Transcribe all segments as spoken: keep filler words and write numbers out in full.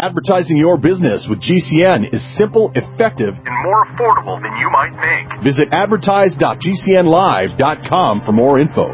Advertising your business with G C N is simple, effective, and more affordable than you might think. Visit advertise dot g c n live dot com for more info.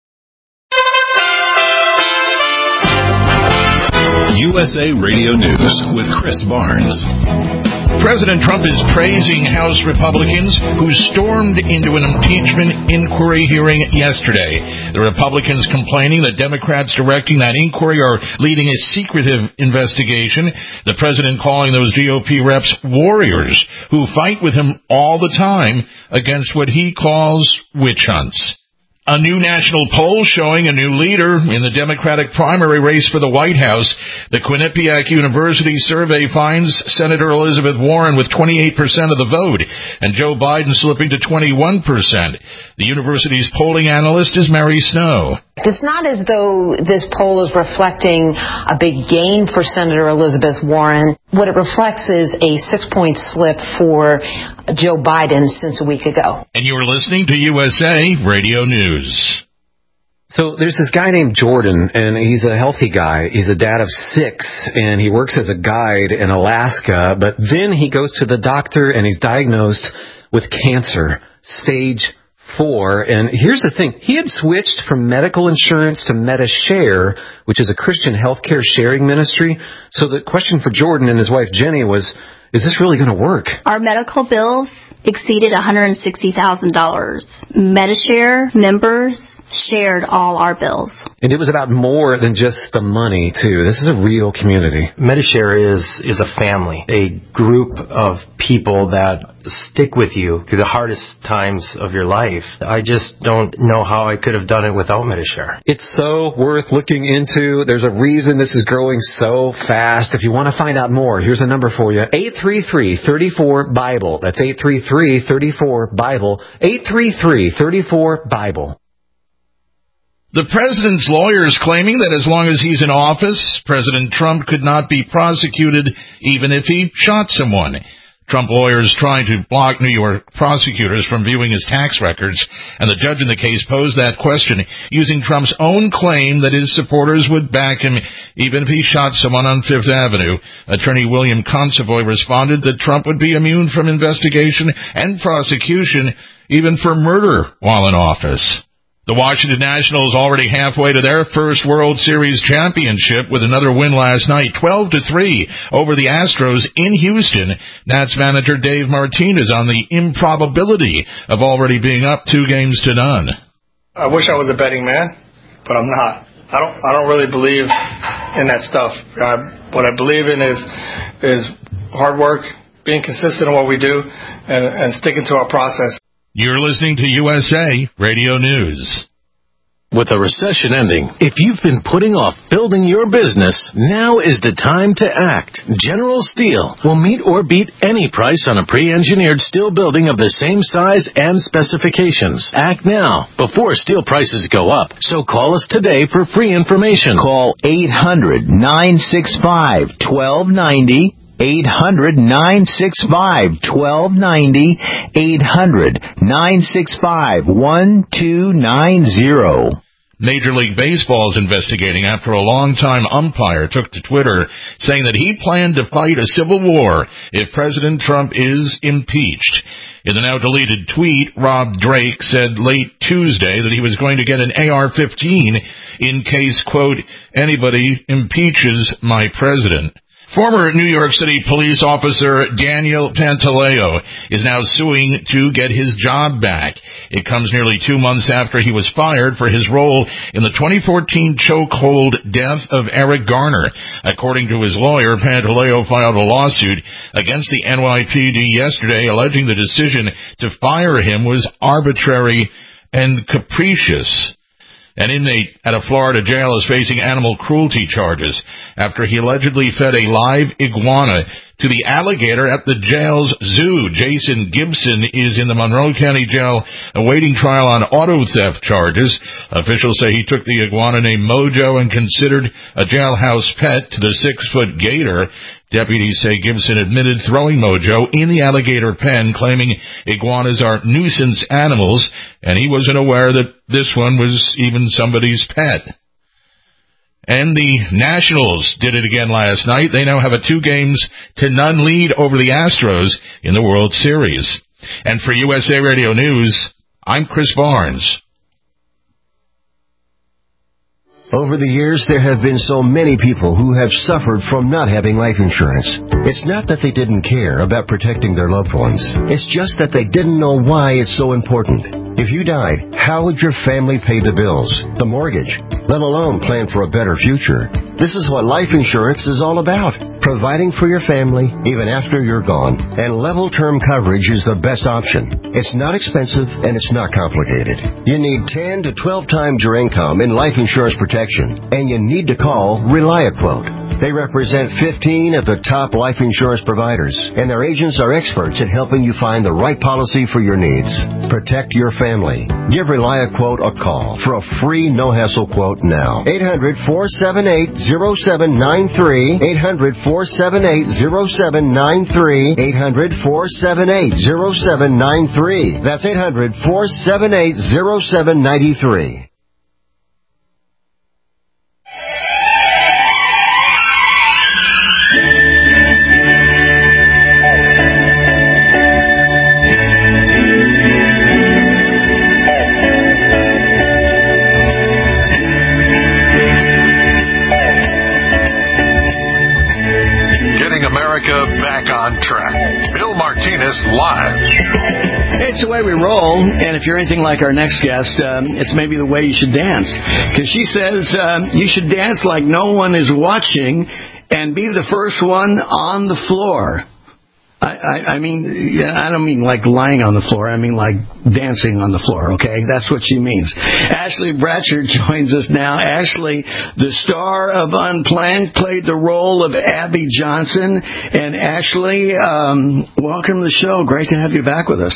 U S A Radio News with Chris Barnes. President Trump is praising House Republicans who stormed into an impeachment inquiry hearing yesterday. The Republicans complaining that Democrats directing that inquiry are leading a secretive investigation. The president calling those G O P reps warriors who fight with him all the time against what he calls witch hunts. A new national poll showing a new leader in the Democratic primary race for the White House. The Quinnipiac University survey finds Senator Elizabeth Warren with twenty-eight percent of the vote and Joe Biden slipping to twenty-one percent. The university's polling analyst is Mary Snow. It's not as though this poll is reflecting a big gain for Senator Elizabeth Warren. What it reflects is a six-point slip for Joe Biden since a week ago. And you're listening to U S A Radio News. So there's this guy named Jordan, and he's a healthy guy. He's a dad of six, and he works as a guide in Alaska. But then he goes to the doctor, and he's diagnosed with cancer, stage four. And here's the thing. He had switched from medical insurance to MediShare, which is a Christian healthcare sharing ministry. So the question for Jordan and his wife Jenny was, is this really going to work? Our medical bills exceeded one hundred sixty thousand dollars. MediShare members shared all our bills. And it was about more than just the money, too. This is a real community. MediShare is is a family, a group of people that stick with you through the hardest times of your life. I just don't know how I could have done it without MediShare. It's so worth looking into. There's a reason this is growing so fast. If you want to find out more, here's a number for you. eight three three, three four, Bible. That's eight three three, three four, Bible. eight three three, three four, Bible. The president's lawyers claiming that as long as he's in office, President Trump could not be prosecuted even if he shot someone. Trump lawyers trying to block New York prosecutors from viewing his tax records, and the judge in the case posed that question using Trump's own claim that his supporters would back him even if he shot someone on Fifth Avenue. Attorney William Consovoy responded that Trump would be immune from investigation and prosecution even for murder while in office. The Washington Nationals already halfway to their first World Series championship with another win last night, twelve to three over the Astros in Houston. Nats manager Dave Martinez on the improbability of already being up two games to none. I wish I was a betting man, but I'm not. I don't. I don't really believe in that stuff. I, what I believe in is is hard work, being consistent in what we do, and, and sticking to our process. You're listening to U S A Radio News. With a recession ending, if you've been putting off building your business, now is the time to act. General Steel will meet or beat any price on a pre-engineered steel building of the same size and specifications. Act now, before steel prices go up. So call us today for free information. Call eight hundred, nine six five, one two nine zero. eight hundred, nine six five, one two nine zero. eight hundred, nine six five, one two nine zero. Major League Baseball is investigating after a longtime umpire took to Twitter saying that he planned to fight a civil war if President Trump is impeached. In the now-deleted tweet, Rob Drake said late Tuesday that he was going to get an A R fifteen in case, quote, anybody impeaches my president. Former New York City police officer Daniel Pantaleo is now suing to get his job back. It comes nearly two months after he was fired for his role in the twenty fourteen chokehold death of Eric Garner. According to his lawyer, Pantaleo filed a lawsuit against the N Y P D yesterday, alleging the decision to fire him was arbitrary and capricious. An inmate at a Florida jail is facing animal cruelty charges after he allegedly fed a live iguana to the alligator at the jail's zoo. Jason Gibson is in the Monroe County Jail awaiting trial on auto theft charges. Officials say he took the iguana named Mojo and considered a jailhouse pet to the six-foot gator. Deputies say Gibson admitted throwing Mojo in the alligator pen, claiming iguanas are nuisance animals, and he wasn't aware that this one was even somebody's pet. And the Nationals did it again last night. They now have a two games to none lead over the Astros in the World Series. And for U S A Radio News, I'm Chris Barnes. Over the years, there have been so many people who have suffered from not having life insurance. It's not that they didn't care about protecting their loved ones. It's just that they didn't know why it's so important. If you died, how would your family pay the bills, the mortgage, let alone plan for a better future? This is what life insurance is all about. Providing for your family even after you're gone. And level term coverage is the best option. It's not expensive and it's not complicated. You need ten to twelve times your income in life insurance protection. And you need to call ReliaQuote. They represent fifteen of the top life insurance providers, and their agents are experts at helping you find the right policy for your needs. Protect your family. Give ReliaQuote a call for a free no-hassle quote now. eight hundred, four seven eight, zero seven nine three. eight hundred, four seven eight, zero seven nine three. eight hundred, four seven eight, zero seven nine three. That's eight hundred, four seven eight, zero seven nine three. Back on track. Bill Martinez live. It's the way we roll, and if you're anything like our next guest, um, it's maybe the way you should dance. Because she says um, you should dance like no one is watching and be the first one on the floor. I, I, I mean, I don't mean like lying on the floor. I mean like dancing on the floor, okay? That's what she means. Ashley Bratcher joins us now. Ashley, the star of Unplanned, played the role of Abby Johnson. And Ashley, um, welcome to the show. Great to have you back with us.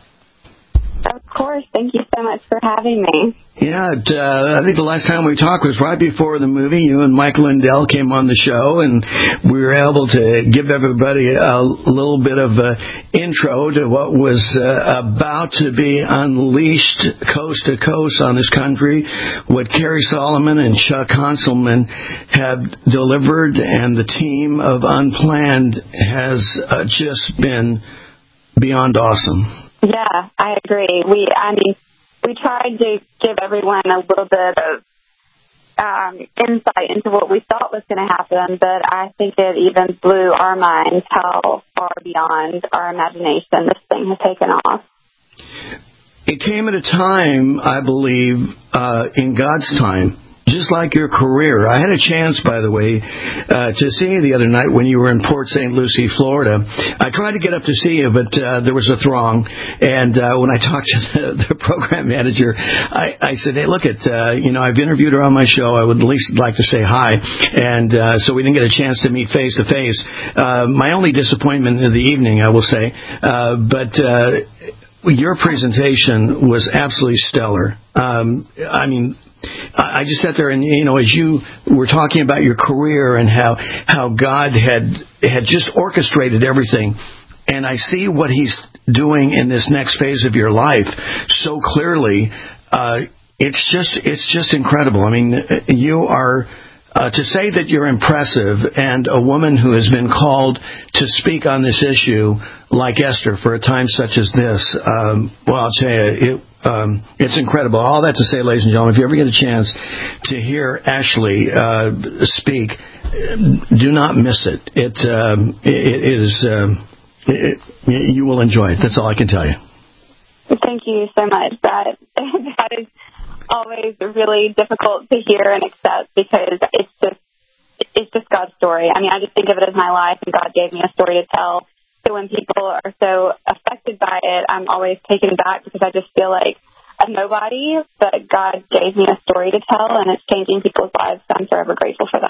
Of course. Thank you so much for having me. Yeah, it, uh, I think the last time we talked was right before the movie. You and Mike Lindell came on the show, and we were able to give everybody a little bit of an intro to what was uh, about to be unleashed coast to coast on this country, what Carrie Solomon and Chuck Hanselman have delivered, and the team of Unplanned has uh, just been beyond awesome. Yeah, I agree. We, I mean, we tried to give everyone a little bit of um, insight into what we thought was going to happen, but I think it even blew our minds how far beyond our imagination this thing has taken off. It came at a time, I believe, uh, in God's time, just like your career. I had a chance, by the way, uh, to see you the other night when you were in Port Saint Lucie, Florida. I tried to get up to see you, but uh, there was a throng. And uh, when I talked to the, the program manager, I, I said, hey, look, at uh, you know, I've interviewed her on my show. I would at least like to say hi. And uh, so we didn't get a chance to meet face to face. Uh, my only disappointment in the evening, I will say, uh, but uh, your presentation was absolutely stellar. Um, I mean, I just sat there and, you know, as you were talking about your career and how, how God had, had just orchestrated everything, and I see what He's doing in this next phase of your life so clearly, uh, it's just, it's just incredible. I mean, you are, uh, to say that you're impressive and a woman who has been called to speak on this issue like Esther for a time such as this, um, well, I'll tell you, it, Um, it's incredible. All that to say, ladies and gentlemen, if you ever get a chance to hear Ashley uh, speak, do not miss it. It, um, it, it is, um, it, you will enjoy it. That's all I can tell you. Thank you so much. That that is always really difficult to hear and accept because it's just it's just God's story. I mean, I just think of it as my life, and God gave me a story to tell. So when people are so affected by it, I'm always taken back because I just feel like a nobody, but God gave me a story to tell, and it's changing people's lives, so I'm forever grateful for that.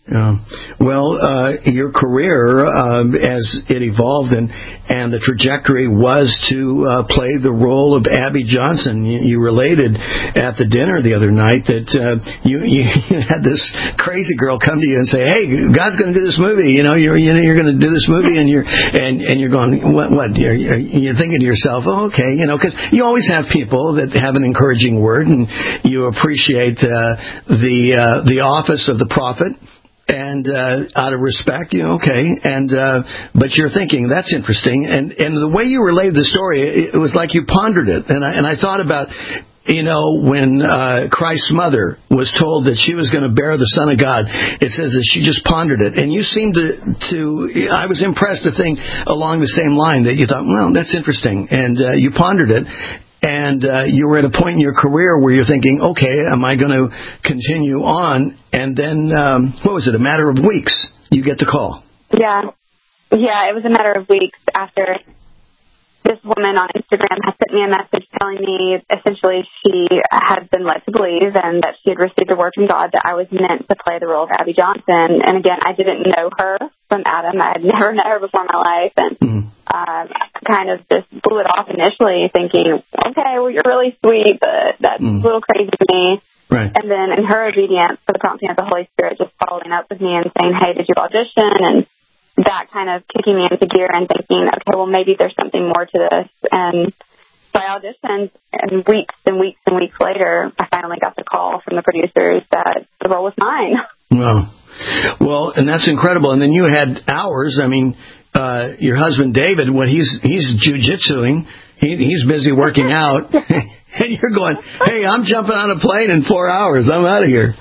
Yeah. Well, uh, your career, um, as it evolved and, and the trajectory was to uh, play the role of Abby Johnson. You, you related at the dinner the other night that uh, you, you had this crazy girl come to you and say, "Hey, God's going to do this movie. You know, you're you know, you're going to do this movie," and you're and, and you're going, "What? What?" You're, you're thinking to yourself, "Oh, okay," you know, because you always have people that have an encouraging word, and you appreciate uh, the uh, the office of the prophet. And uh, out of respect, you know, okay, and uh, but you're thinking that's interesting, and and the way you relayed the story, it, it was like you pondered it, and I and I thought about, you know, when uh, Christ's mother was told that she was going to bear the Son of God, it says that she just pondered it, and you seemed to to I was impressed to think along the same line that you thought, well, that's interesting, and uh, you pondered it. And uh, you were at a point in your career where you're thinking, okay, am I going to continue on? And then, um, what was it, a matter of weeks, you get the call. Yeah. Yeah, it was a matter of weeks after this woman on Instagram had sent me a message telling me essentially she had been led to believe and that she had received a word from God that I was meant to play the role of Abby Johnson. And again, I didn't know her from Adam. I had never met her before in my life. And mm. um, kind of just blew it off initially thinking, okay, well, you're really sweet, but that's mm. a little crazy to me. Right. And then in her obedience for the prompting of the Holy Spirit, just following up with me and saying, hey, did you audition? And that kind of kicking me into gear and thinking, okay, well, maybe there's something more to this. And so I auditioned, and weeks and weeks and weeks later, I finally got the call from the producers that the role was mine. Wow. Well, and that's incredible. And then you had hours. I mean, uh, your husband, David, what he's he's jiu-jitsuing. He, he's busy working out. And you're going, hey, I'm jumping on a plane in four hours. I'm out of here.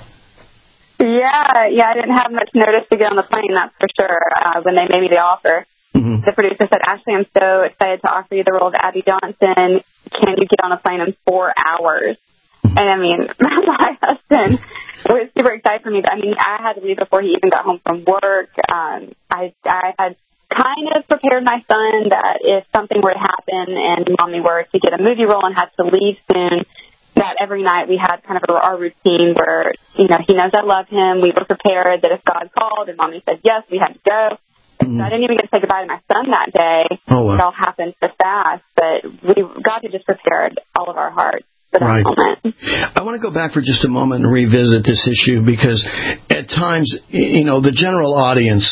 Yeah, yeah, I didn't have much notice to get on the plane, that's for sure, uh, when they made me the offer. Mm-hmm. The producer said, Ashley, I'm so excited to offer you the role of Abby Johnson. Can you get on a plane in four hours? Mm-hmm. And, I mean, my husband was super excited for me. But, I mean, I had to leave before he even got home from work. Um, I, I had kind of prepared my son that if something were to happen and Mommy were to get a movie role and had to leave soon, that every night we had kind of our routine where, you know, he knows I love him. We were prepared that if God called and Mommy said yes, we had to go. Mm-hmm. So I didn't even get to say goodbye to my son that day. Oh, wow. It all happened so fast. But we, God had just prepared all of our hearts for that right. moment. I want to go back for just a moment and revisit this issue because at times, you know, the general audience,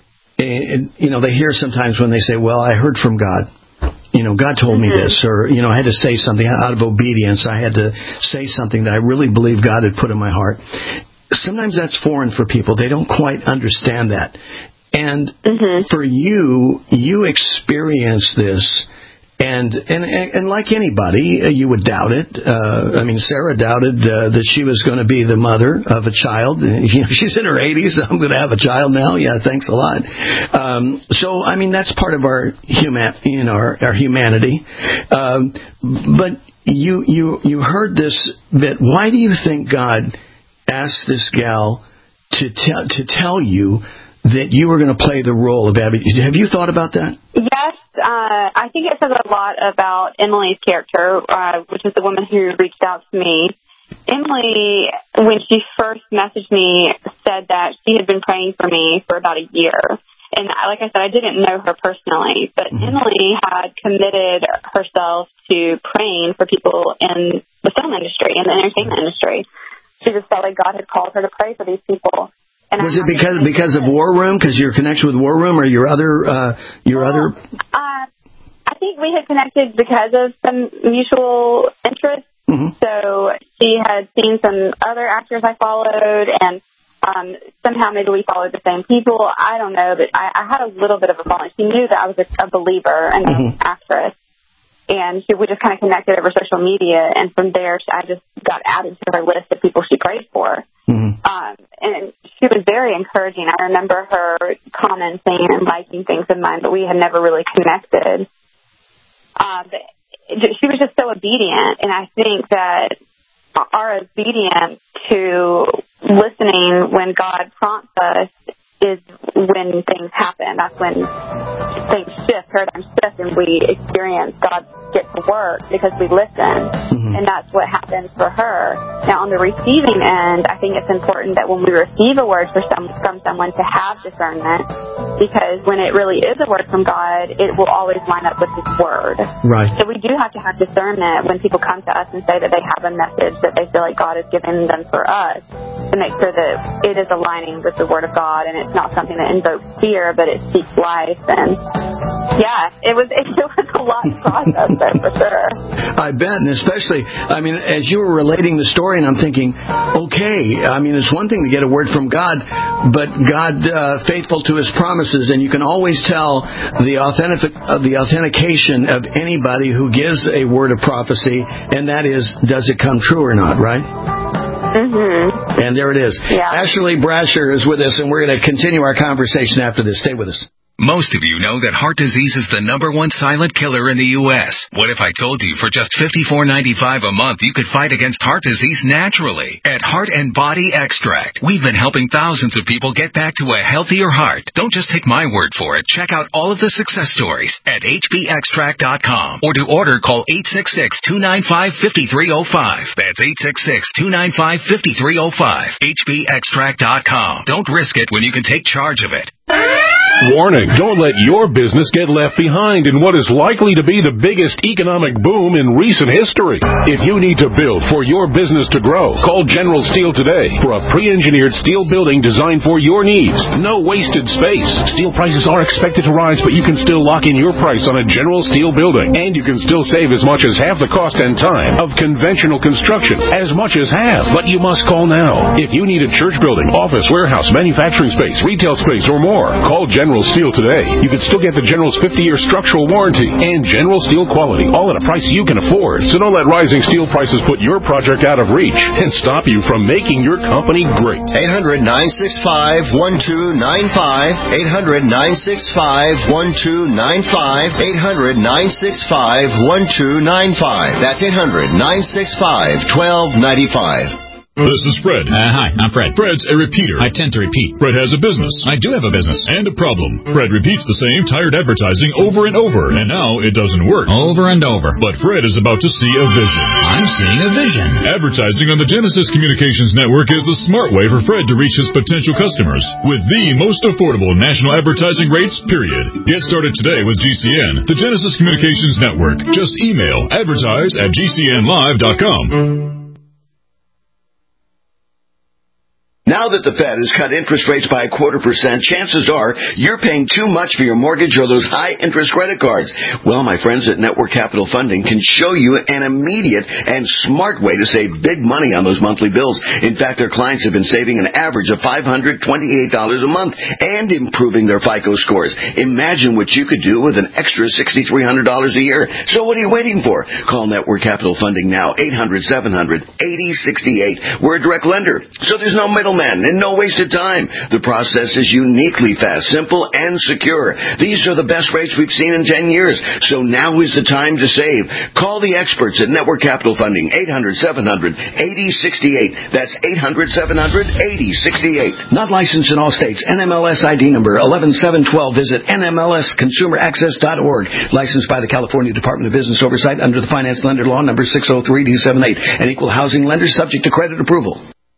you know, they hear sometimes when they say, well, I heard from God. You know, God told me mm-hmm. this, or, you know, I had to say something out of obedience. I had to say something that I really believe God had put in my heart. Sometimes that's foreign for people. They don't quite understand that. And mm-hmm. for you, you experience this. And, and and like anybody, you would doubt it. Uh, I mean, Sarah doubted uh, that she was going to be the mother of a child. You know, she's in her eighties. I'm going to have a child now. Yeah, thanks a lot. Um, so, I mean, that's part of our human, you know, our, our humanity. Um, but you you you heard this bit. Why do you think God asked this gal to tell to tell you that you were going to play the role of Abby? Have you thought about that? Yes, uh, I think it says a lot about Emily's character, uh, which is the woman who reached out to me. Emily, when she first messaged me, said that she had been praying for me for about a year. And like I said, I didn't know her personally, but mm-hmm. Emily had committed herself to praying for people in the film industry, in the entertainment industry. She just felt like God had called her to pray for these people. And was it because because of War Room? Because your connection with War Room, or your other uh, your well, other? Uh, I think we had connected because of some mutual interests. Mm-hmm. So she had seen some other actors I followed, and um, somehow maybe we followed the same people. I don't know, but I, I had a little bit of a following. She knew that I was a, a believer and mm-hmm. an actress. And she, we just kind of connected over social media, and from there, I just got added to her list of people she prayed for. Mm-hmm. Um, and she was very encouraging. I remember her commenting and liking things of mine, but we had never really connected. Um, but she was just so obedient, and I think that our obedience to listening when God prompts us is when things happen. That's when things shift, paradigms shift, and we experience God's get to work because we listen. Mm-hmm. And that's what happened for her. Now, on the receiving end, I think it's important that when we receive a word for some, from someone to have discernment, because when it really is a word from God, it will always line up with His Word. Right. So we do have to have discernment when people come to us and say that they have a message that they feel like God has given them for us, to make sure that it is aligning with the Word of God and it's not something that invokes fear, but it speaks life. And yeah, it was it was a lot to process there for sure. I bet, and especially, I mean, as you were relating the story, and I'm thinking, okay, I mean, it's one thing to get a word from God, but God uh, faithful to His promises, and you can always tell the authentic uh, the authentication of anybody who gives a word of prophecy, and that is, does it come true or not, right? Mm-hmm. And there it is. Yeah. Ashley Brasher is with us, and we're going to continue our conversation after this. Stay with us. Most of you know that heart disease is the number one silent killer in the U S What if I told you for just fifty-four ninety-five a month you could fight against heart disease naturally? At Heart and Body Extract, we've been helping thousands of people get back to a healthier heart. Don't just take my word for it. Check out all of the success stories at H B extract dot com, or to order, call eight six six, two nine five, five three zero five. That's eight six six, two nine five, five three zero five. H B extract dot com. Don't risk it when you can take charge of it. Warning, don't let your business get left behind in what is likely to be the biggest economic boom in recent history. If you need to build for your business to grow, call General Steel today for a pre-engineered steel building designed for your needs. No wasted space. Steel prices are expected to rise, but you can still lock in your price on a General Steel building. And you can still save as much as half the cost and time of conventional construction. As much as half. But you must call now. If you need a church building, office, warehouse, manufacturing space, retail space, or more, call General Steel today. You can still get the General's fifty-year structural warranty and General Steel quality, all at a price you can afford. So don't let rising steel prices put your project out of reach and stop you from making your company great. eight hundred, nine six five, one two nine five. eight hundred, nine six five, one two nine five. eight hundred, nine six five, one two nine five. That's eight hundred, nine six five, one two nine five. This is Fred. Uh, hi, I'm Fred. Fred's a repeater. I tend to repeat. Fred has a business. I do have a business. And a problem. Fred repeats the same tired advertising over and over, and now it doesn't work. Over and over. But Fred is about to see a vision. I'm seeing a vision. Advertising on the Genesis Communications Network is the smart way for Fred to reach his potential customers with the most affordable national advertising rates, period. Get started today with G C N, the Genesis Communications Network. Just email advertise at G C N live dot com. Now that the Fed has cut interest rates by a quarter percent, chances are you're paying too much for your mortgage or those high-interest credit cards. Well, my friends at Network Capital Funding can show you an immediate and smart way to save big money on those monthly bills. In fact, their clients have been saving an average of five hundred twenty-eight dollars a month and improving their FICO scores. Imagine what you could do with an extra six thousand three hundred dollars a year. So what are you waiting for? Call Network Capital Funding now, eight hundred, seven hundred, eighty sixty-eight. We're a direct lender, so there's no middle man and no wasted time. The process is uniquely fast, simple, and secure. These are the best rates we've seen in ten years, so now is the time to save. Call the experts at Network Capital Funding, eight hundred, seven hundred, eighty sixty-eight. That's eight hundred, seven hundred, eighty sixty-eight. Not licensed in all states. N M L S I D number eleven seven twelve. Visit N M L S consumer access dot org. Licensed by the California Department of Business Oversight under the Finance Lender Law number six oh three D seventy-eight. An equal housing lender subject to credit approval.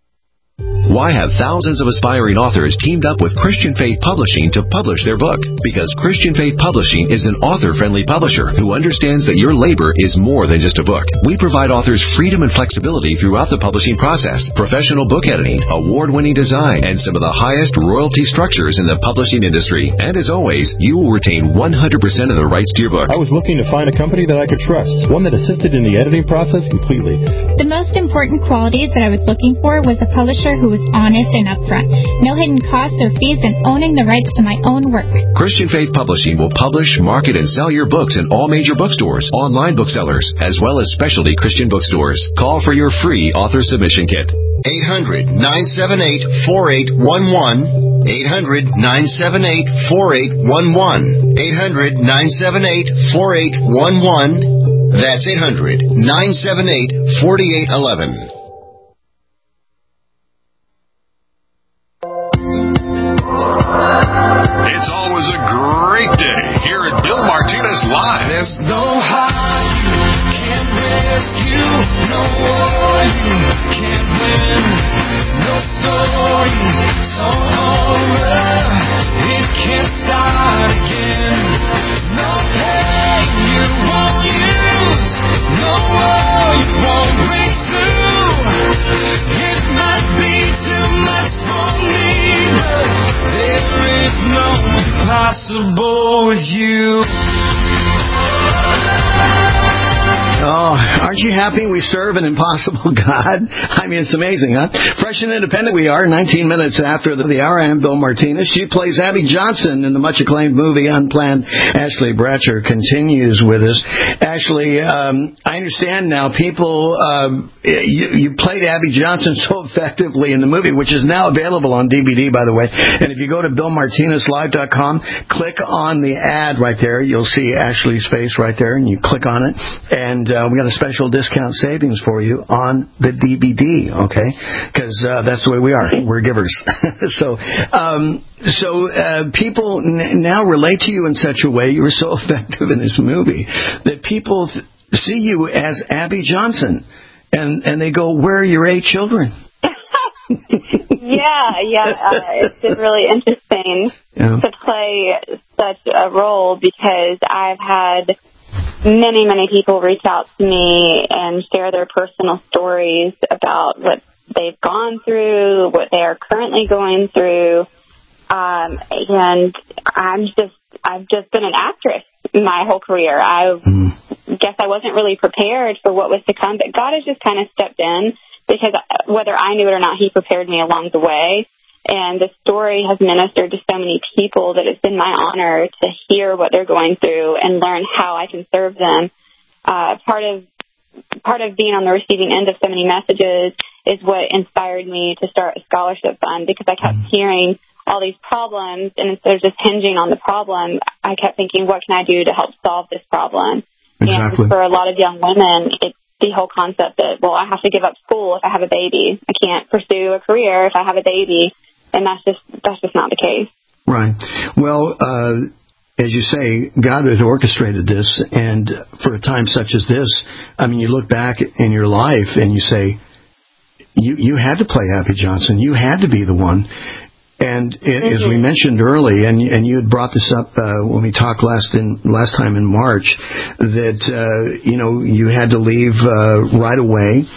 Why have thousands of aspiring authors teamed up with Christian Faith Publishing to publish their book? Because Christian Faith Publishing is an author-friendly publisher who understands that your labor is more than just a book. We provide authors freedom and flexibility throughout the publishing process, professional book editing, award-winning design, and some of the highest royalty structures in the publishing industry. And as always, you will retain one hundred percent of the rights to your book. I was looking to find a company that I could trust, one that assisted in the editing process completely. The most important qualities that I was looking for was a publisher who was honest and upfront, no hidden costs or fees, and owning the rights to my own work. Christian Faith Publishing will publish, market, and sell your books in all major bookstores, online booksellers, as well as specialty Christian bookstores. Call for your free author submission kit. eight hundred, nine seven eight, four eight one one. eight hundred, nine seven eight, four eight one one. eight hundred, nine seven eight, four eight one one. That's eight hundred, nine seven eight, four eight one one. It's always a great day here at Bill Martinez Live. There's no high impossible with you. Oh, aren't you happy we serve an impossible God? I mean, it's amazing, huh? Fresh and independent we are, nineteen minutes after the hour. I am Bill Martinez. She plays Abby Johnson in the much-acclaimed movie Unplanned. Ashley Bratcher continues with us. Ashley, um, I understand now people, um, you, you played Abby Johnson so effectively in the movie, which is now available on D V D, by the way. And if you go to bill martinez live dot com, click on the ad right there. You'll see Ashley's face right there, and you click on it. And uh, we got a special discount savings for you on the D V D, okay? Because uh, that's the way we are. We're givers. so um, so uh, people n- now relate to you in such a way, you were so effective in this movie, that people th- see you as Abby Johnson. And, and they go, where are your eight children? yeah, yeah. Uh, it's been really interesting yeah. to play such a role because I've had many, many people reach out to me and share their personal stories about what they've gone through, what they are currently going through. Um, and I'm just, I've just been an actress my whole career. I mm. guess I wasn't really prepared for what was to come, but God has just kind of stepped in because whether I knew it or not, He prepared me along the way. And the story has ministered to so many people that it's been my honor to hear what they're going through and learn how I can serve them. Uh, part of part of being on the receiving end of so many messages is what inspired me to start a scholarship fund, because I kept hearing all these problems, and instead of just hinging on the problem, I kept thinking, what can I do to help solve this problem? Exactly. And for a lot of young women, it's the whole concept that, well, I have to give up school if I have a baby. I can't pursue a career if I have a baby. And that's just that's just not the case. Right. Well, uh, as you say, God has orchestrated this, and for a time such as this, I mean, you look back in your life and you say, you you had to play Abby Johnson. You had to be the one. And mm-hmm. as we mentioned early, and and you had brought this up uh, when we talked last in last time in March, that uh, you know you had to leave uh, right away,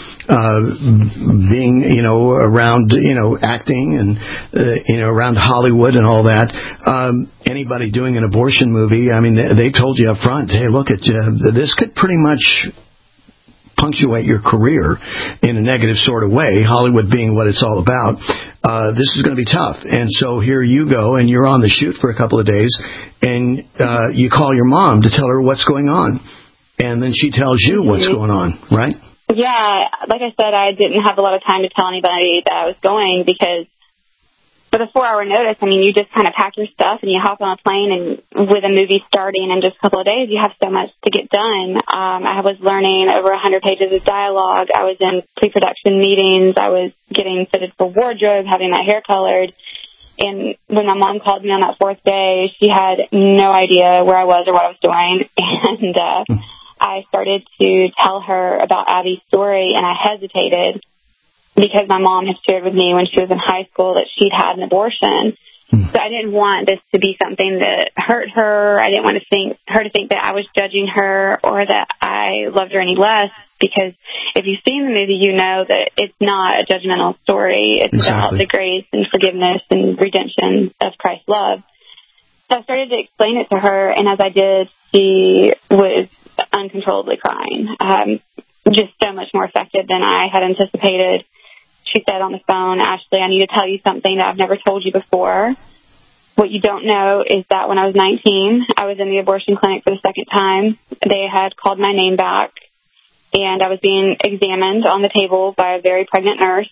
uh, being you know around you know acting and uh, you know around Hollywood and all that. Um, anybody doing an abortion movie, I mean, they, they told you up front, hey, look at uh, this could pretty much punctuate your career in a negative sort of way, Hollywood being what it's all about. Uh, this is going to be tough. And so here you go, and you're on the shoot for a couple of days, and uh, you call your mom to tell her what's going on. And then she tells you what's going on, right? Yeah, like I said, I didn't have a lot of time to tell anybody that I was going, because with a four-hour notice, I mean, you just kind of pack your stuff and you hop on a plane, and with a movie starting in just a couple of days, you have so much to get done. Um, I was learning over one hundred pages of dialogue. I was in pre-production meetings. I was getting fitted for wardrobe, having my hair colored. And when my mom called me on that fourth day, she had no idea where I was or what I was doing. And uh, I started to tell her about Abby's story, and I hesitated, because my mom had shared with me when she was in high school that she'd had an abortion. Mm. So I didn't want this to be something that hurt her. I didn't want to think her to think that I was judging her or that I loved her any less, because if you've seen the movie, you know that it's not a judgmental story. It's exactly. about the grace and forgiveness and redemption of Christ's love. So I started to explain it to her, and as I did, she was uncontrollably crying, um, just so much more effective than I had anticipated. She said on the phone, Ashley, I need to tell you something that I've never told you before. What you don't know is that when I was nineteen, I was in the abortion clinic for the second time. They had called my name back, and I was being examined on the table by a very pregnant nurse.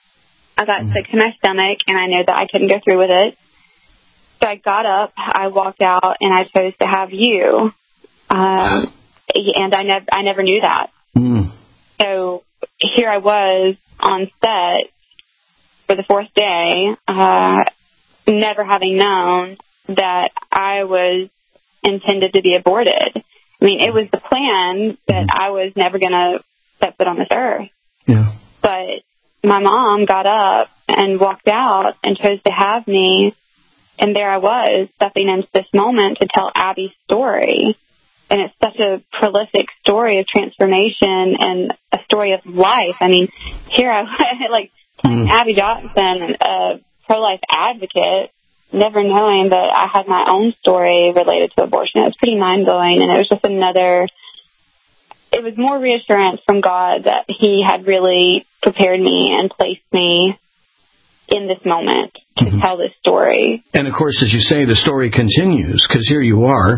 I got mm-hmm. sick to my stomach, and I knew that I couldn't go through with it. So I got up, I walked out, and I chose to have you. Um, and I, nev- I never knew that. Mm. So here I was on set for the fourth day, uh, never having known that I was intended to be aborted. I mean, it was the plan that I was never going to step foot on this earth. Yeah. But my mom got up and walked out and chose to have me, and there I was, stepping into this moment to tell Abby's story. And it's such a prolific story of transformation and a story of life. I mean, here I was, like, playing mm. Abby Johnson, a pro-life advocate, never knowing that I had my own story related to abortion. It was pretty mind-blowing, and it was just another, it was more reassurance from God that he had really prepared me and placed me in this moment to mm-hmm. tell this story. And, of course, as you say, the story continues, because here you are.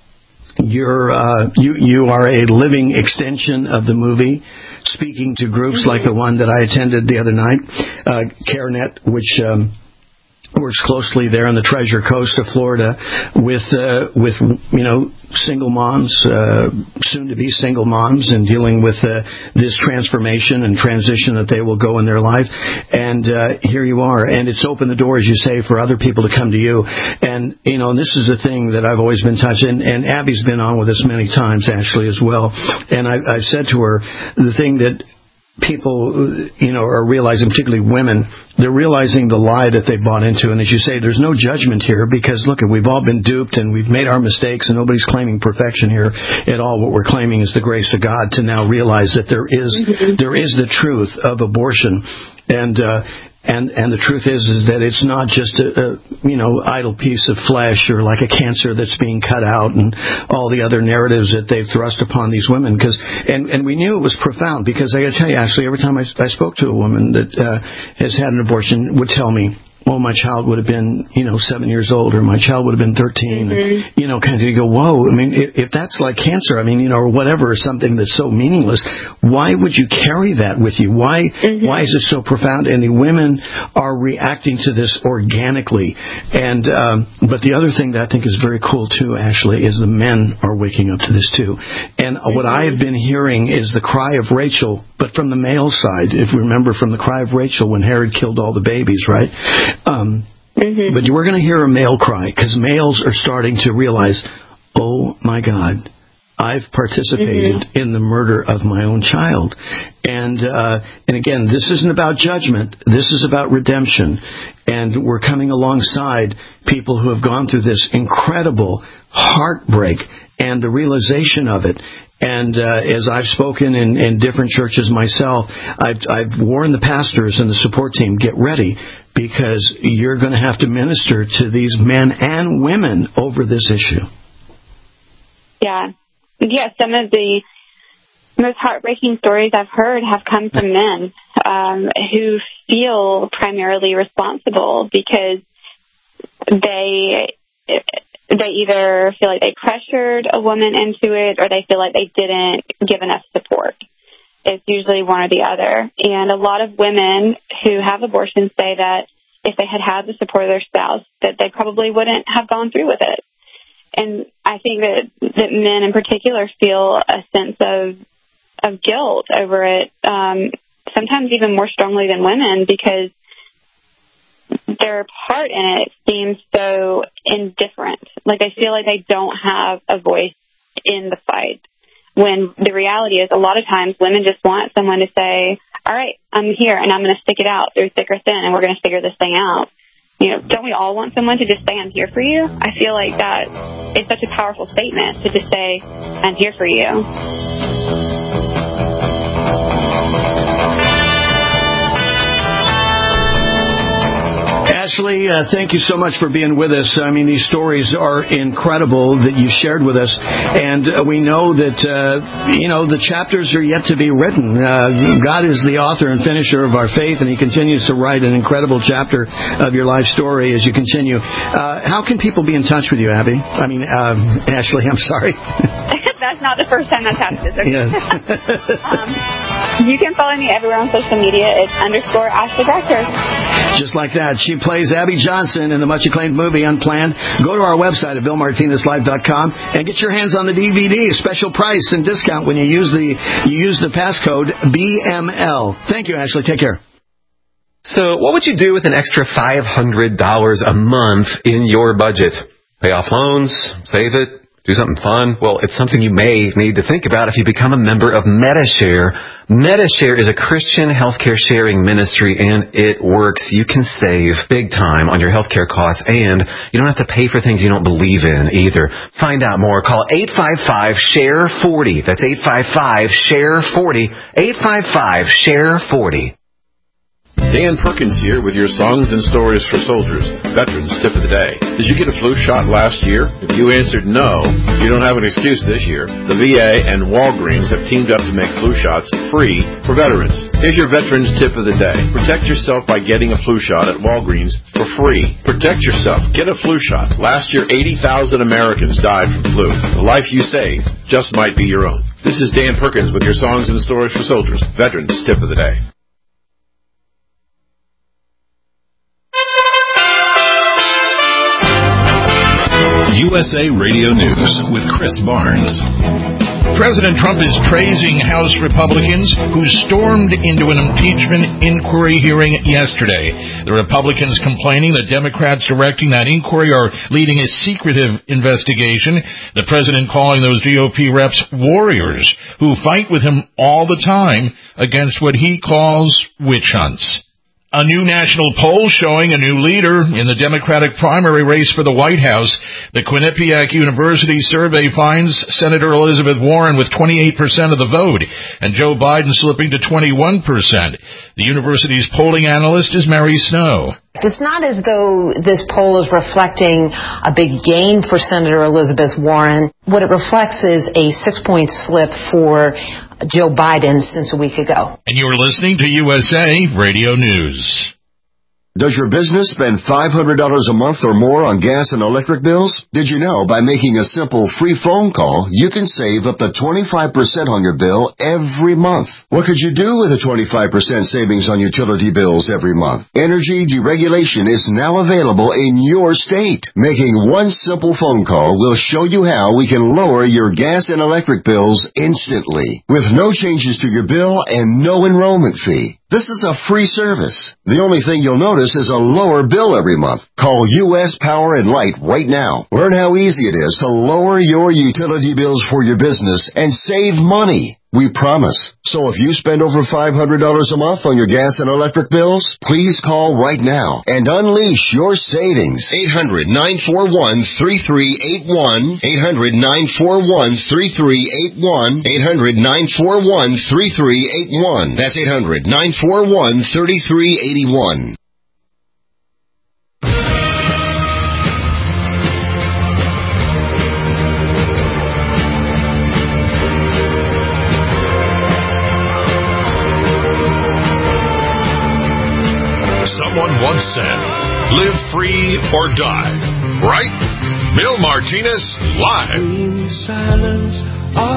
You're, uh, you, you are a living extension of the movie, speaking to groups mm-hmm. like the one that I attended the other night, uh, CareNet, which um, works closely there on the Treasure Coast of Florida with, uh, with you know, single moms, uh, soon-to-be single moms, and dealing with uh, this transformation and transition that they will go in their life. And uh, here you are. And it's opened the door, as you say, for other people to come to you. And, you know, and this is a thing that I've always been touched. And, and Abby's been on with us many times, actually, as well. And I, I've said to her, the thing that people, you know, are realizing, particularly women, they're realizing the lie that they bought into. And as you say, there's no judgment here, because, look, we've all been duped and we've made our mistakes, and nobody's claiming perfection here at all. What we're claiming is the grace of God to now realize that there is mm-hmm. there is the truth of abortion. And uh And and the truth is is that it's not just a, a you know idle piece of flesh, or like a cancer that's being cut out, and all the other narratives that they've thrust upon these women. Because and and we knew it was profound, because I got to tell you, actually, every time I, I spoke to a woman that uh, has had an abortion, would tell me, well, my child would have been, you know, seven years old, or my child would have been thirteen. Mm-hmm. And, you know, kind of you go, whoa. I mean, if, if that's like cancer, I mean, you know, or whatever, something that's so meaningless, why would you carry that with you? Why, mm-hmm. why is it so profound? And the women are reacting to this organically. And, um, but the other thing that I think is very cool too, Ashley, is the men are waking up to this too. And mm-hmm. what I have been hearing is the cry of Rachel, but from the male side. If we remember from the cry of Rachel when Herod killed all the babies, right? Um, mm-hmm. But we're going to hear a male cry, because males are starting to realize, oh my God, I've participated mm-hmm. in the murder of my own child. And uh, and again, this isn't about judgment. This is about redemption. And we're coming alongside people who have gone through this incredible heartbreak and the realization of it. And uh, as I've spoken in, in different churches myself, I've, I've warned the pastors and the support team, get ready, because you're going to have to minister to these men and women over this issue. Yeah. Yeah, some of the most heartbreaking stories I've heard have come from men um, who feel primarily responsible because they... They either feel like they pressured a woman into it, or they feel like they didn't give enough support. It's usually one or the other. And a lot of women who have abortions say that if they had had the support of their spouse, that they probably wouldn't have gone through with it. And I think that, that men in particular feel a sense of of guilt over it, um, sometimes even more strongly than women, because their part in it seems so indifferent. Like they feel like they don't have a voice in the fight. When the reality is, a lot of times women just want someone to say, all right, I'm here and I'm going to stick it out through thick or thin, and we're going to figure this thing out. You know, don't we all want someone to just say, I'm here for you? I feel like that is such a powerful statement, to just say, I'm here for you. Ashley, uh, thank you so much for being with us. I mean, these stories are incredible that you shared with us, and uh, we know that, uh, you know, the chapters are yet to be written. Uh, God is the author and finisher of our faith, and He continues to write an incredible chapter of your life story as you continue. Uh, how can people be in touch with you, Abby? I mean, uh, Ashley, I'm sorry. That's not the first time that's happened. It's okay. Yes. um, you can follow me everywhere on social media. It's underscore Ashley Proctor. Just like that. She plays Abby Johnson in the much-acclaimed movie Unplanned. Go to our website at bill martinez live dot com and get your hands on the D V D. Special price and discount when you use the you use the passcode B M L. Thank you, Ashley. Take care. So what would you do with an extra five hundred dollars a month in your budget? Pay off loans? Save it? Do something fun? Well, it's something you may need to think about if you become a member of Medi-Share. Medi-Share is a Christian healthcare sharing ministry, and it works. You can save big time on your healthcare costs, and you don't have to pay for things you don't believe in either. Find out more. Call eight five five, S H A R E, forty. That's eight five five, S H A R E, forty. eight five five, S H A R E, forty. Dan Perkins here with your Songs and Stories for Soldiers, Veterans Tip of the Day. Did you get a flu shot last year? If you answered no, you don't have an excuse this year. The V A and Walgreens have teamed up to make flu shots free for veterans. Here's your Veterans Tip of the Day. Protect yourself by getting a flu shot at Walgreens for free. Protect yourself. Get a flu shot. Last year, eighty thousand Americans died from flu. The life you saved just might be your own. This is Dan Perkins with your Songs and Stories for Soldiers, Veterans Tip of the Day. U S A Radio News with Chris Barnes. President Trump is praising House Republicans who stormed into an impeachment inquiry hearing yesterday. The Republicans complaining that Democrats directing that inquiry are leading a secretive investigation. The president calling those G O P reps warriors who fight with him all the time against what he calls witch hunts. A new national poll showing a new leader in the Democratic primary race for the White House. The Quinnipiac University survey finds Senator Elizabeth Warren with twenty-eight percent of the vote and Joe Biden slipping to twenty-one percent. The university's polling analyst is Mary Snow. It's not as though this poll is reflecting a big gain for Senator Elizabeth Warren. What it reflects is a six-point slip for Joe Biden since a week ago. And you're listening to U S A Radio News. Does your business spend five hundred dollars a month or more on gas and electric bills? Did you know by making a simple free phone call, you can save up to twenty-five percent on your bill every month? What could you do with a twenty-five percent savings on utility bills every month? Energy deregulation is now available in your state. Making one simple phone call will show you how we can lower your gas and electric bills instantly, with no changes to your bill and no enrollment fee. This is a free service. The only thing you'll notice is a lower bill every month. Call U S Power and Light right now. Learn how easy it is to lower your utility bills for your business and save money. We promise. So if you spend over five hundred dollars a month on your gas and electric bills, please call right now and unleash your savings. eight hundred, nine four one, three three eight one. eight hundred, nine four one, three three eight one. eight hundred, nine four one, three three eight one. That's eight hundred, nine four one, three three eight one. Someone once said, live free or die, right? Bill Martinez, live.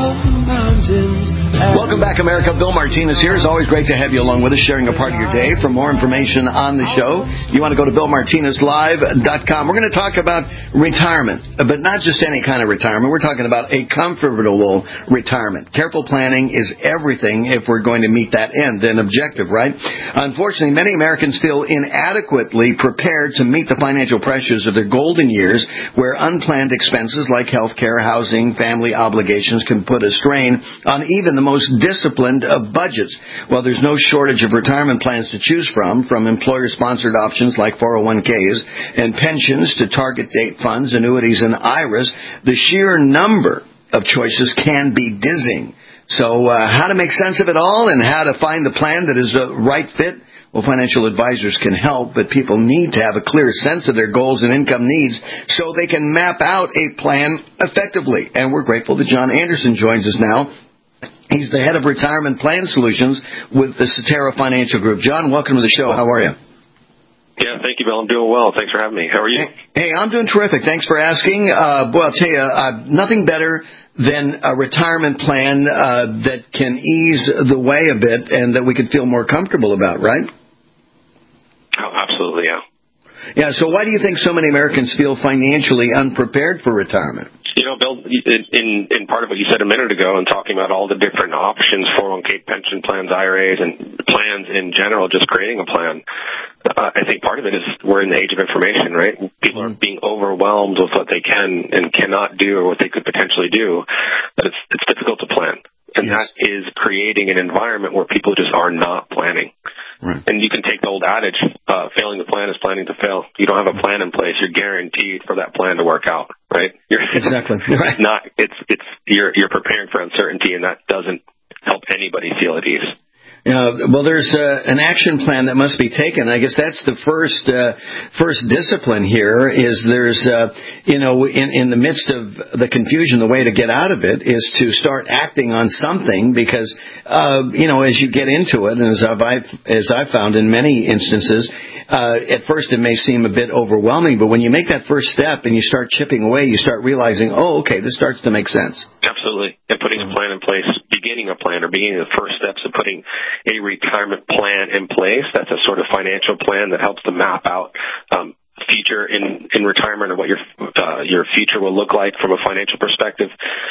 Welcome back, America. Bill Martinez here. It's always great to have you along with us, sharing a part of your day. For more information on the show, you want to go to bill martinez live dot com. We're going to talk about retirement, but not just any kind of retirement. We're talking about a comfortable retirement. Careful planning is everything if we're going to meet that end and objective, right? Unfortunately, many Americans feel inadequately prepared to meet the financial pressures of their golden years, where unplanned expenses like health care, housing, family obligations can put a strain on even the most disciplined of budgets. Well, there's no shortage of retirement plans to choose from, from employer-sponsored options like four oh one k's and pensions to target date funds, annuities, and I R As. The sheer number of choices can be dizzying. So uh, how to make sense of it all and how to find the plan that is the right fit? Well, financial advisors can help, but people need to have a clear sense of their goals and income needs so they can map out a plan effectively. And we're grateful that John Anderson joins us now. He's the head of retirement plan solutions with the Cetera Financial Group. John, welcome to the show. How are you? Yeah, thank you, Bill. I'm doing well. Thanks for having me. How are you? Hey, I'm doing terrific. Thanks for asking. Uh, well, I'll tell you, uh, nothing better than a retirement plan uh, that can ease the way a bit and that we can feel more comfortable about, right? Oh, absolutely, yeah. Yeah, so why do you think so many Americans feel financially unprepared for retirement? You know, Bill, in in part of what you said a minute ago and talking about all the different options, four oh one k pension plans, I R As, and plans in general, just creating a plan, uh, I think part of it is we're in the age of information, right? People are being overwhelmed with what they can and cannot do or what they could potentially do, but it's, it's difficult to plan. And yes. That is creating an environment where people just are not planning. Right. And you can take the old adage, uh, failing to plan is planning to fail. You don't have a plan in place, you're guaranteed for that plan to work out, right? You're, exactly. It's not, it's, it's, you're, you're preparing for uncertainty, and that doesn't help anybody feel at ease. Uh, well, there's uh, an action plan that must be taken. I guess that's the first uh, first discipline here. Is there's uh, you know in in the midst of the confusion, the way to get out of it is to start acting on something, because uh, you know as you get into it, and as I've as I've found in many instances, uh, at first it may seem a bit overwhelming, but when you make that first step and you start chipping away, you start realizing, oh, okay, this starts to make sense. Absolutely, and putting a plan in place, beginning a plan, or beginning the first steps of putting a retirement plan in place. That's a sort of financial plan that helps to map out um, future in, in retirement, or what your uh, your future will look like from a financial perspective.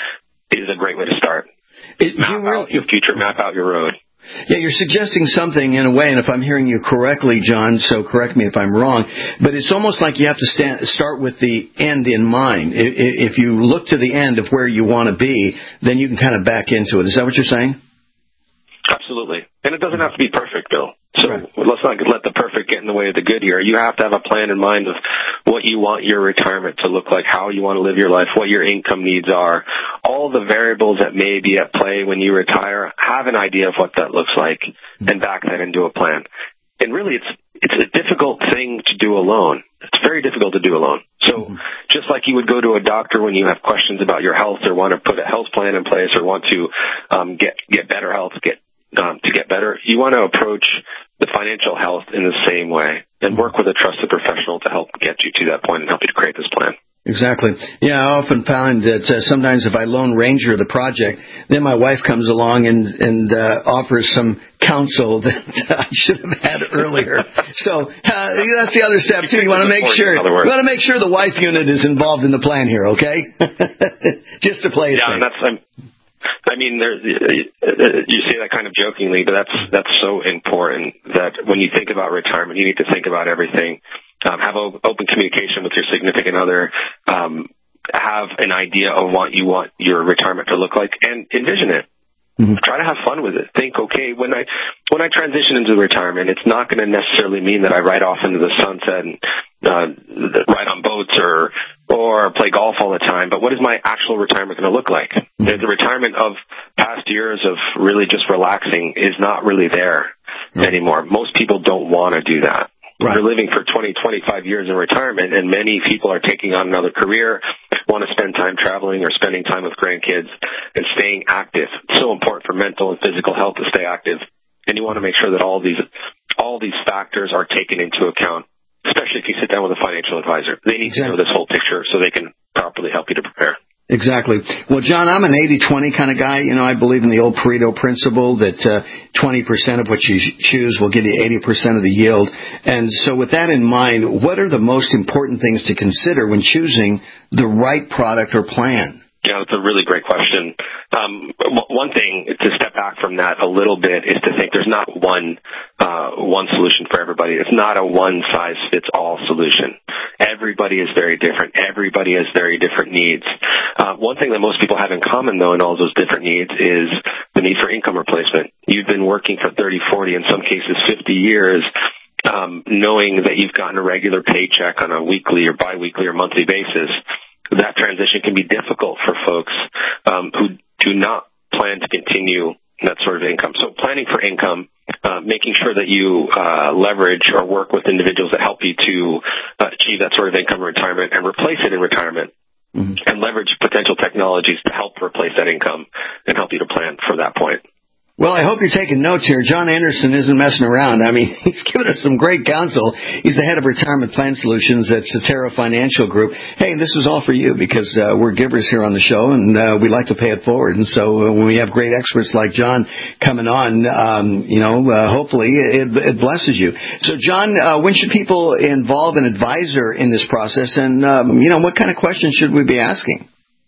Is a great way to start. It, map you really, out your future, map out your road. Yeah, you're suggesting something in a way, and if I'm hearing you correctly, John, so correct me if I'm wrong, but it's almost like you have to stand, start with the end in mind. If you look to the end of where you want to be, then you can kind of back into it. Is that what you're saying? Absolutely. And it doesn't have to be perfect, Bill. So right. Let's not let the perfect get in the way of the good here. You have to have a plan in mind of what you want your retirement to look like, how you want to live your life, what your income needs are. All the variables that may be at play when you retire, have an idea of what that looks like and back that into a plan. And really, it's it's a difficult thing to do alone. It's very difficult to do alone. So mm-hmm. just like you would go to a doctor when you have questions about your health, or want to put a health plan in place, or want to um, get get better health, get um, to get better, you want to approach the financial health in the same way and work with a trusted professional to help get you to that point and help you to create this plan. Exactly. Yeah, I often found that uh, sometimes if I Lone Ranger the project, then my wife comes along and, and uh, offers some counsel that I should have had earlier. So uh, that's the other step too. You want to make sure you want to make sure the wife unit is involved in the plan here, okay? Just to play it yeah, safe. And that's. I'm, I mean, there, you say that kind of jokingly, but that's that's so important that when you think about retirement, you need to think about everything. Um, have open communication with your significant other. Um, have an idea of what you want your retirement to look like, and envision it. Mm-hmm. Try to have fun with it. Think, okay, when I when I transition into retirement, it's not going to necessarily mean that I ride off into the sunset and uh, ride on boats or or play golf all the time. But what is my actual retirement going to look like? Mm-hmm. The retirement of past years of really just relaxing is not really there mm-hmm. anymore. Most people don't want to do that. Right. They're living for twenty, twenty-five years in retirement, and many people are taking on another career, want to spend time traveling or spending time with grandkids and staying active. It's so important for mental and physical health to stay active, and you want to make sure that all these all these factors are taken into account, especially if you sit down with a financial advisor. They need exactly. to know this whole picture so they can properly help you to prepare. Exactly. Well, John, I'm an eighty twenty kind of guy. You know, I believe in the old Pareto principle that uh, twenty percent of what you choose will give you eighty percent of the yield. And so with that in mind, what are the most important things to consider when choosing the right product or plan? Yeah, that's a really great question. Um, one thing to step back from that a little bit is to think there's not one uh, one solution for everybody. It's not a one-size-fits-all solution. Everybody is very different. Everybody has very different needs. Uh, one thing that most people have in common, though, in all those different needs is the need for income replacement. You've been working for thirty, forty, in some cases fifty years, um, knowing that you've gotten a regular paycheck on a weekly or biweekly or monthly basis. That transition can be difficult for folks um, who do not plan to continue that sort of income. So planning for income, uh, making sure that you uh, leverage or work with individuals that help you to uh, achieve that sort of income in retirement and replace it in retirement, mm-hmm. and leverage potential technologies to help replace that income and help you to plan for that point. Well, I hope you're taking notes here. John Anderson isn't messing around. I mean, he's given us some great counsel. He's the head of retirement plan solutions at Cetera Financial Group. Hey, this is all for you because uh, we're givers here on the show, and uh, we like to pay it forward. And so uh, when we have great experts like John coming on, um, you know, uh, hopefully it, it blesses you. So, John, uh, when should people involve an advisor in this process? And, um, you know, what kind of questions should we be asking?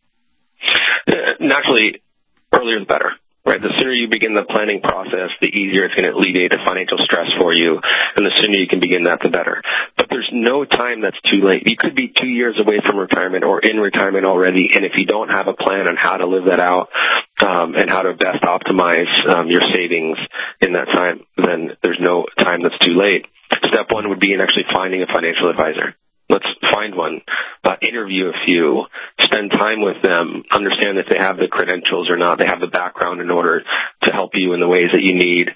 Uh, naturally, earlier the better. Right, the sooner you begin the planning process, the easier it's going to alleviate the financial stress for you, and the sooner you can begin that, the better. But there's no time that's too late. You could be two years away from retirement or in retirement already, and if you don't have a plan on how to live that out um, and how to best optimize um, your savings in that time, then there's no time that's too late. Step one would be in actually finding a financial advisor. Let's find one, uh, interview a few, spend time with them, understand if they have the credentials or not, they have the background in order to help you in the ways that you need, but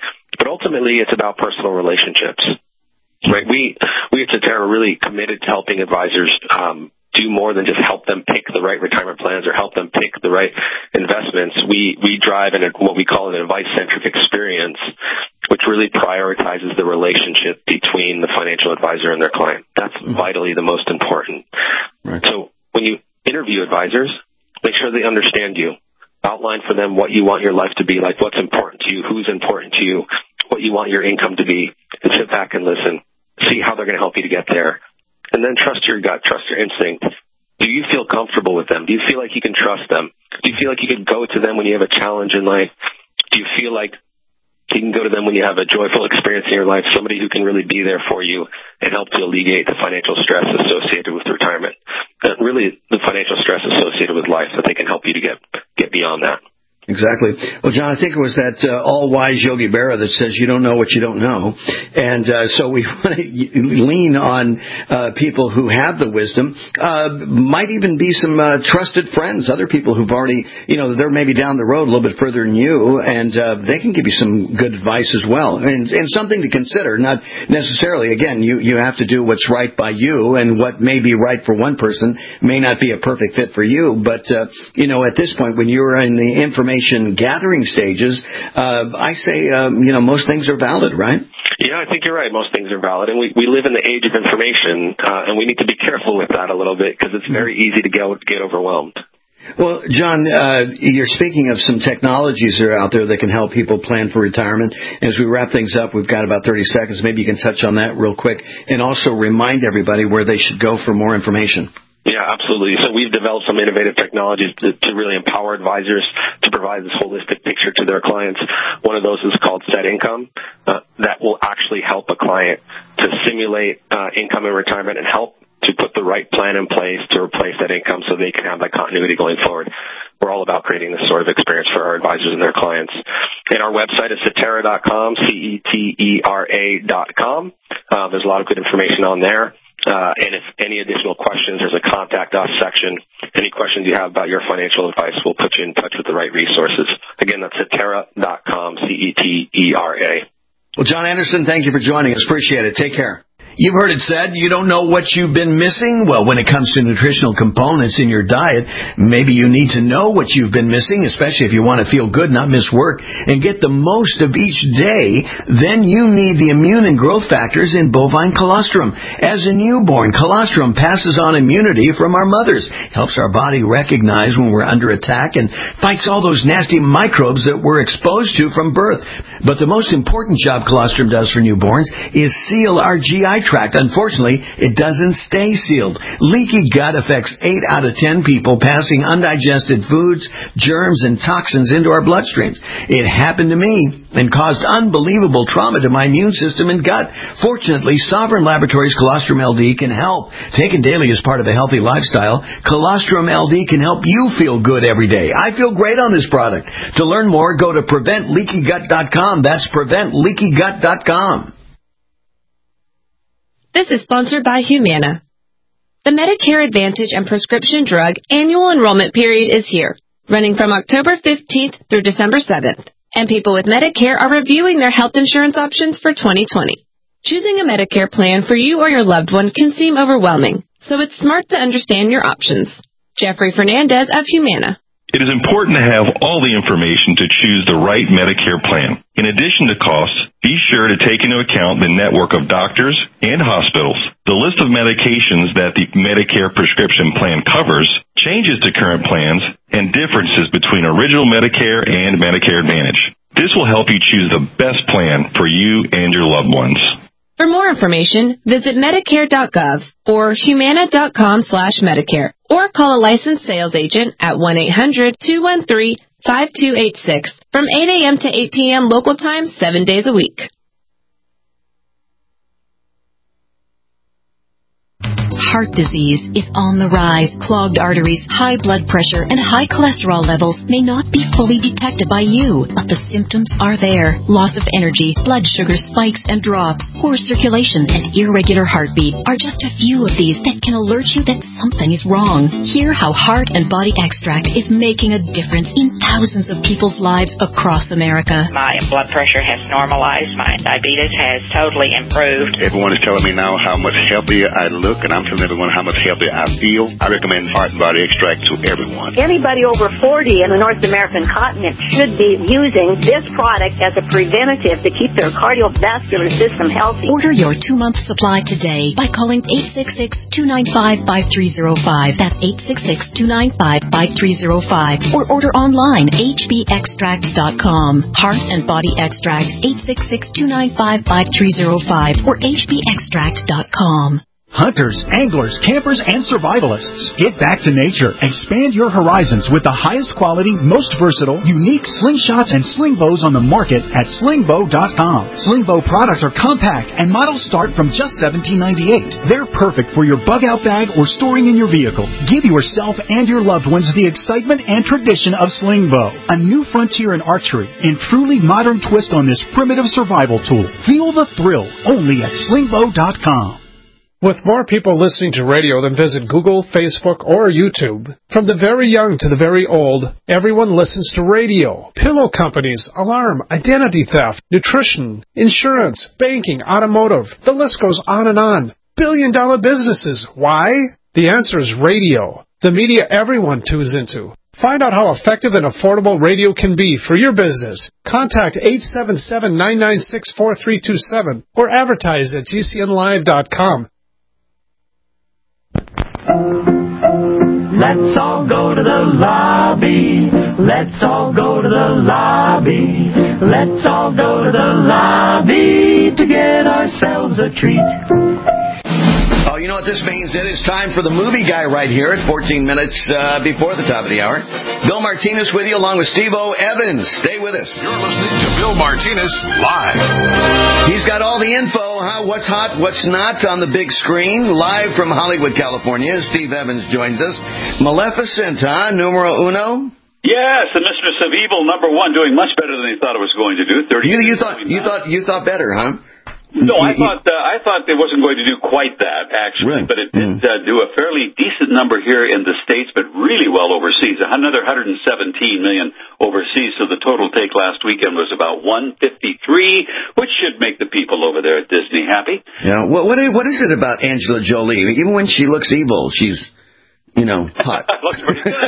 But ultimately, it's about personal relationships. Right? We we at Cetera are really committed to helping advisors um, do more than just help them pick the right retirement plans or help them pick the right investments. We we drive in a, what we call an advice-centric experience, which really prioritizes the relationship between the financial advisor and their client. That's vitally the most important. Right. So when you interview advisors, make sure they understand you. Outline for them what you want your life to be like, what's important to you, who's important to you, what you want your income to be, and sit back and listen. See how they're going to help you to get there. And then trust your gut, trust your instinct. Do you feel comfortable with them? Do you feel like you can trust them? Do you feel like you can go to them when you have a challenge in life? Do you feel like you can go to them when you have a joyful experience in your life, somebody who can really be there for you and help to alleviate the financial stress associated with retirement, and really the financial stress associated with life, that they can help you to get get beyond that. Exactly. Well, John, I think it was that uh, all-wise Yogi Berra that says you don't know what you don't know. And uh, so we want to lean on uh, people who have the wisdom. Uh, might even be some uh, trusted friends, other people who've already, you know, they're maybe down the road a little bit further than you, and uh, they can give you some good advice as well. And, and something to consider, not necessarily, again, you, you have to do what's right by you, and what may be right for one person may not be a perfect fit for you. But, uh, you know, at this point, when you're in the information gathering stages, uh, I say, um, you know, most things are valid, right? Yeah, I think you're right. Most things are valid. And we, we live in the age of information, uh, and we need to be careful with that a little bit, because it's very easy to get, get overwhelmed. Well, John, uh, you're speaking of some technologies that are out there that can help people plan for retirement. And as we wrap things up, we've got about thirty seconds. Maybe you can touch on that real quick and also remind everybody where they should go for more information. Yeah, absolutely. So we've developed some innovative technologies to, to really empower advisors to provide this holistic picture to their clients. One of those is called Set Income. Uh, that will actually help a client to simulate uh, income in retirement and help to put the right plan in place to replace that income so they can have that continuity going forward. We're all about creating this sort of experience for our advisors and their clients. And our website is Cetera dot com, C E T E R A dot com. Uh, there's a lot of good information on there. Uh, and if any additional questions, there's a contact us section. Any questions you have about your financial advice, we'll put you in touch with the right resources. Again, that's Cetera dot com, C E T E R A. Well, John Anderson, thank you for joining us. Appreciate it. Take care. You've heard it said, you don't know what you've been missing? Well, when it comes to nutritional components in your diet, maybe you need to know what you've been missing, especially if you want to feel good, not miss work, and get the most of each day. Then you need the immune and growth factors in bovine colostrum. As a newborn, colostrum passes on immunity from our mothers, helps our body recognize when we're under attack, and fights all those nasty microbes that we're exposed to from birth. But the most important job colostrum does for newborns is seal our G I tract. Unfortunately, it doesn't stay sealed. Leaky gut affects eight out of ten people, passing undigested foods, germs, and toxins into our bloodstreams. It happened to me and caused unbelievable trauma to my immune system and gut. Fortunately, Sovereign Laboratories Colostrum L D can help. Taken daily as part of a healthy lifestyle, Colostrum L D can help you feel good every day. I feel great on this product. To learn more, go to prevent leaky gut dot com. That's prevent leaky gut dot com. This is sponsored by Humana. The Medicare Advantage and Prescription Drug Annual Enrollment Period is here, running from October fifteenth through December seventh, and people with Medicare are reviewing their health insurance options for twenty twenty. Choosing a Medicare plan for you or your loved one can seem overwhelming, so it's smart to understand your options. Jeffrey Fernandez of Humana. It is important to have all the information to choose the right Medicare plan. In addition to costs, be sure to take into account the network of doctors and hospitals. The list of medications that the Medicare prescription plan covers changes to current plans and differences between original Medicare and Medicare Advantage. This will help you choose the best plan for you and your loved ones. For more information, visit Medicare dot gov or Humana dot com slash Medicare, or call a licensed sales agent at one eight hundred two one three five two eight six from eight a.m. to eight p.m. local time, seven days a week. Heart disease is on the rise. Clogged arteries, high blood pressure, and high cholesterol levels may not be fully detected by you, but the symptoms are there. Loss of energy, blood sugar spikes and drops, poor circulation, and irregular heartbeat are just a few of these that can alert you that something is wrong. Hear how Heart and Body Extract is making a difference in thousands of people's lives across America. My blood pressure has normalized. My diabetes has totally improved. Everyone is telling me now how much healthier I look, and I'm telling everyone how much healthier I feel. I recommend Heart and Body Extract to everyone. Anybody over forty in the North American continent should be using this product as a preventative to keep their cardiovascular system healthy. Order your two-month supply today by calling eight six six, two nine five, five three zero five. That's eight six six, two nine five, five three zero five. Or order online, h b extract dot com. Heart and Body Extract, eight six six, two nine five, five three zero five or h b extract dot com. Hunters, anglers, campers, and survivalists. Get back to nature. Expand your horizons with the highest quality, most versatile, unique slingshots and sling bows on the market at sling bow dot com. Sling bow products are compact and models start from just seventeen ninety-eight. They're perfect for your bug out bag or storing in your vehicle. Give yourself and your loved ones the excitement and tradition of sling bow, a new frontier in archery and truly modern twist on this primitive survival tool. Feel the thrill only at sling bow dot com. With more people listening to radio than visit Google, Facebook, or YouTube, from the very young to the very old, everyone listens to radio. Pillow companies, alarm, identity theft, nutrition, insurance, banking, automotive, the list goes on and on. Billion dollar businesses. Why? The answer is radio, the media everyone tunes into. Find out how effective and affordable radio can be for your business. Contact eight seven seven, nine nine six, four three two seven or advertise at g c n live dot com. Let's all go to the lobby. Let's all go to the lobby. Let's all go to the lobby to get ourselves a treat. Oh, you know what this means? It is time for the movie guy right here at fourteen minutes uh, before the top of the hour. Bill Martinez with you along with Steve-O Evans. Stay with us. You're listening to Bill Martinez live. He's got all the info, huh? What's hot, what's not on the big screen. Live from Hollywood, California. Steve Evans joins us. Maleficent, huh? Numero uno. Yes, the Mistress of Evil, number one, doing much better than he thought it was going to do. Thirty. You, you thought you thought you thought better, huh? No, I thought uh, I thought it wasn't going to do quite that, actually, really? But it did uh, do a fairly decent number here in the States, but really well overseas. Another one hundred seventeen million overseas, so the total take last weekend was about one fifty-three, which should make the people over there at Disney happy. Yeah, what what is, what is it about Angela Jolie? Even when she looks evil, she's, you know, hot. Looks pretty good.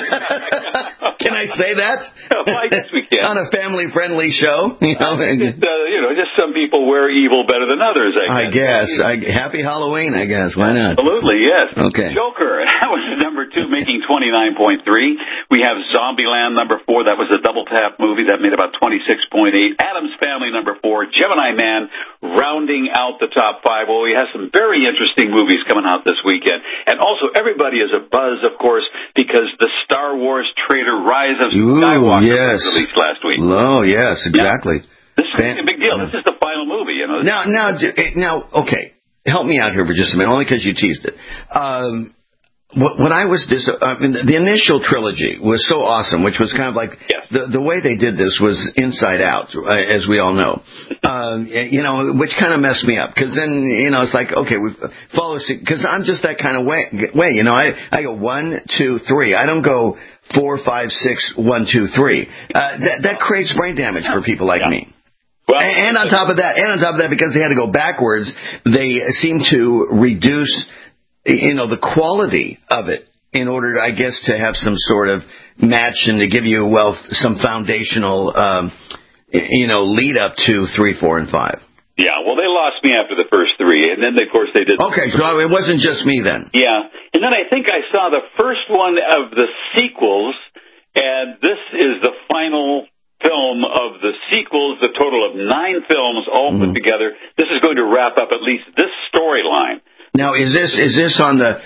Can I say that? Well, I guess we can. On a family-friendly show, you know. Just, uh, you know, just some people wear evil better than others, I guess. I guess. I, happy Halloween, I guess. Why not? Absolutely, yes. Okay. Joker, that was number two, making twenty-nine point three. We have Zombieland, number four. That was a double-tap movie. That made about twenty-six point eight. Addams Family, number four. Gemini Man, rounding out the top five. Well, we have some very interesting movies coming out this weekend. And also, everybody is a buzz, of course, because the Star Wars trailer Rise of Skywalker Ooh, yes. was released last week. Oh, yes, exactly. Yeah. This is Fan- a big deal. This is the final movie, you know. Now, now, now, okay. Help me out here for just a minute, only because you teased it. Um, when I was dis- I mean, the initial trilogy was so awesome, which was kind of like yes. the the way they did this was Inside Out, as we all know. Um, you know, which kind of messed me up because then you know it's like okay, we follow because I'm just that kind of way. Way, you know, I I go one, two, three. I don't go four, five, six, one, two, three. Uh, that that creates brain damage for people like yeah. me. Well, and, and on top of that, and on top of that, because they had to go backwards, they seem to reduce, you know, the quality of it in order, to, I guess, to have some sort of match and to give you, well, some foundational, um, you know, lead up to three, four, and five. Yeah, well, they lost me after the first three, and then, of course, they did... Okay, so it wasn't just me then. Yeah, and then I think I saw the first one of the sequels, and this is the final film of the sequels, the total of nine films all mm-hmm. put together. This is going to wrap up at least this storyline. Now, is this is this on the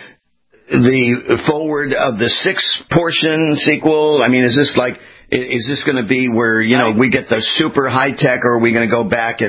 the forward of the six portion sequel? I mean, is this like is this going to be where you know we get the super high tech, or are we going to go back and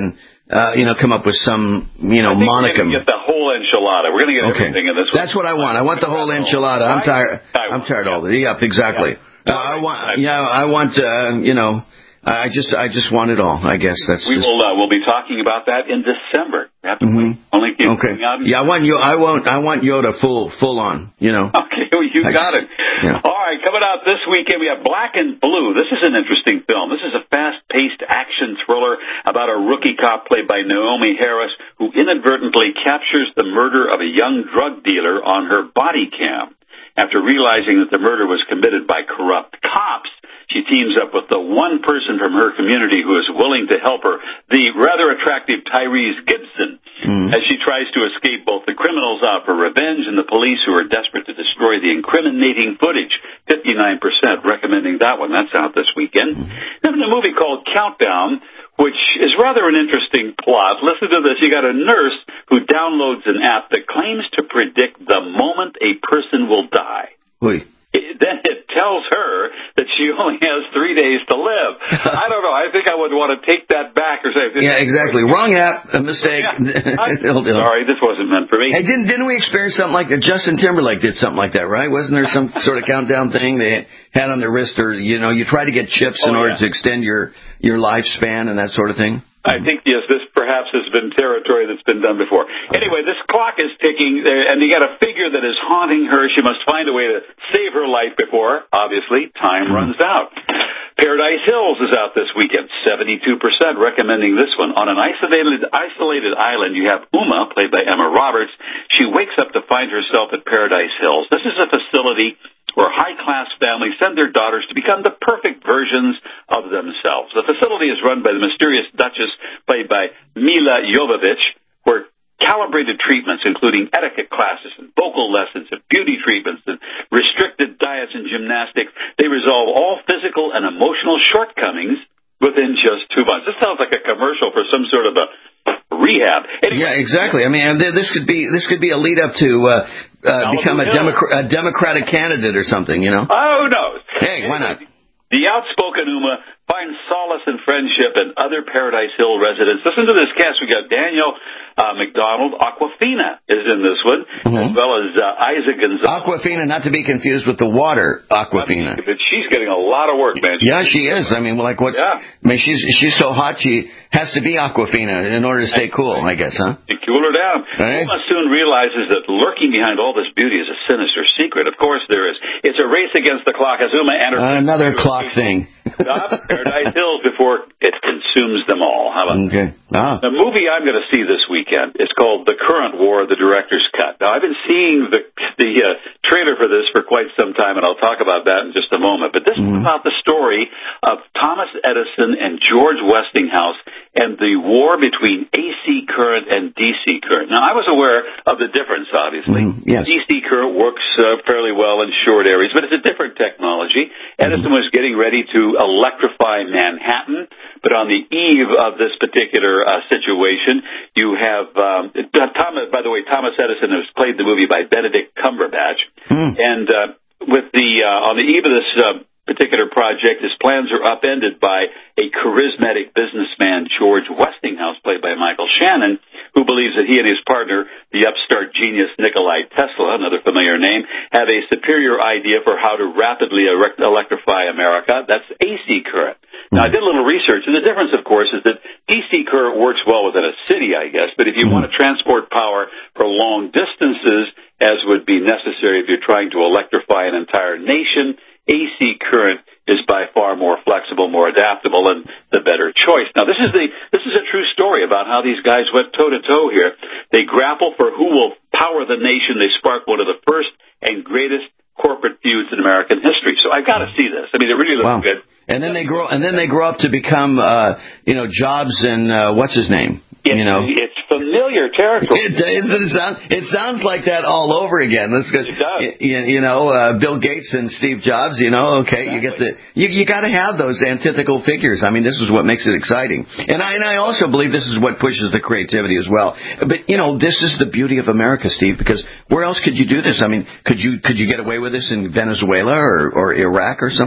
uh, you know, come up with some, you know, I think monicum. We're going to get the whole enchilada. We're going to get okay. everything in this one. That's what I want. I want the whole enchilada. I'm tired. I'm tired of it. Yep, exactly. Uh, I want. Yeah, I want. Uh, you know. I just, I just want it all. I guess that's. We just... will. Uh, we'll be talking about that in December. We have to mm-hmm. only keep okay. out in- yeah, I want you. I want. I want Yoda full, full on. You know. Okay, well, you I got just, it. Yeah. All right, coming out this weekend, we have Black and Blue. This is an interesting film. This is a fast-paced action thriller about a rookie cop played by Naomi Harris who inadvertently captures the murder of a young drug dealer on her body cam. After realizing that the murder was committed by corrupt cops, she teams up with the one person from her community who is willing to help her, the rather attractive Tyrese Gibson, mm. as she tries to escape both the criminals out for revenge and the police who are desperate to destroy the incriminating footage. fifty-nine percent recommending that one. That's out this weekend. Mm. Then a movie called Countdown, which is rather an interesting plot. Listen to this. You got a nurse who downloads an app that claims to predict the moment a person will die. Oui. Then it tells her that she only has three days to live. I don't know. I think I would want to take that back or say... Yeah, exactly. Wrong app. A mistake. Yeah. Sorry, this wasn't meant for me. Hey, didn't, didn't we experience something like that? Justin Timberlake did something like that, right? Wasn't there some sort of countdown thing they had on their wrist? Or, you know, you try to get chips oh, in order yeah. to extend your, your lifespan and that sort of thing? I think, yes, this perhaps has been territory that's been done before. Anyway, this clock is ticking, and you got a figure that is haunting her. She must find a way to save her life before, obviously, time runs out. Paradise Hills is out this weekend, seventy-two percent recommending this one. On an isolated, isolated island, you have Uma, played by Emma Roberts. She wakes up to find herself at Paradise Hills. This is a facility where high-class families send their daughters to become the perfect versions of themselves. The facility is run by the mysterious Duchess, played by Mila Jovovich, where calibrated treatments, including etiquette classes and vocal lessons and beauty treatments and restricted diets and gymnastics, they resolve all physical and emotional shortcomings within just two months. This sounds like a commercial for some sort of a rehab. Anyway, yeah, exactly. I mean, this could be this could be a lead up to uh, uh, become a, Democrat, a Democratic candidate or something. You know? Oh, who knows? Hey, why not? The outspoken Uma finds solace and friendship in other Paradise Hill residents. Listen to this cast. We got Daniel uh, McDonald. Aquafina is in this one, mm-hmm. as well as uh, Isaac Gonzalez. Aquafina, not to be confused with the water Aquafina. But she's getting a lot of work, man. She's yeah, she is. I mean, like what's? Yeah. I mean, she's she's so hot. She has to be Aquafina in order to stay cool, I guess, huh? To cool her down. Right. Uma soon realizes that lurking behind all this beauty is a sinister secret. Of course there is. It's a race against the clock as Uma enters... Uh, another clock thing. Paradise Hills before it consumes them all. How about okay. Ah. The movie I'm going to see this weekend is called The Current War, the Director's Cut. Now, I've been seeing the the uh, trailer for this for quite some time, and I'll talk about that in just a moment. But this mm-hmm. is about the story of Thomas Edison and George Westinghouse and the war between A C current and D C current. Now, I was aware of the difference, obviously. Mm-hmm. Yes. D C current works uh, fairly well in short areas, but it's a different technology. Mm-hmm. Edison was getting ready to electrify Manhattan, but on the eve of this particular uh, situation, you have um, Thomas. By the way, Thomas Edison has played the movie by Benedict Cumberbatch, mm. and uh, with the uh, on the eve of this uh, particular project, his plans are upended by a charismatic businessman, George Westinghouse, played by Michael Shannon, who believes that he and his partner, the upstart genius Nikolai Tesla, another familiar name, have a superior idea for how to rapidly electrify America. That's A C current. Now, I did a little research, and the difference, of course, is that D C current works well within a city, I guess, but if you want to transport power for long distances, as would be necessary if you're trying to electrify an entire nation, A C current is by far more flexible, more adaptable, and the better choice. Now, this is the this is a true story about how these guys went toe-to-toe here. They grapple for who will power the nation. They spark one of the first and greatest corporate feuds in American history. So I've got to see this. I mean, it really looks wow. good. And then they grow, and then they grow up to become, uh, you know, Jobs and uh, what's his name. It, you know, it's familiar territory. It, doesn't it sound? It sounds like that all over again. Let's go. It does. You, you know, uh, Bill Gates and Steve Jobs. You know, okay, exactly. you get the you you got to have those antithetical figures. I mean, this is what makes it exciting. And I and I also believe this is what pushes the creativity as well. But you know, this is the beauty of America, Steve. Because where else could you do this? I mean, could you could you get away with this in Venezuela or or Iraq or something?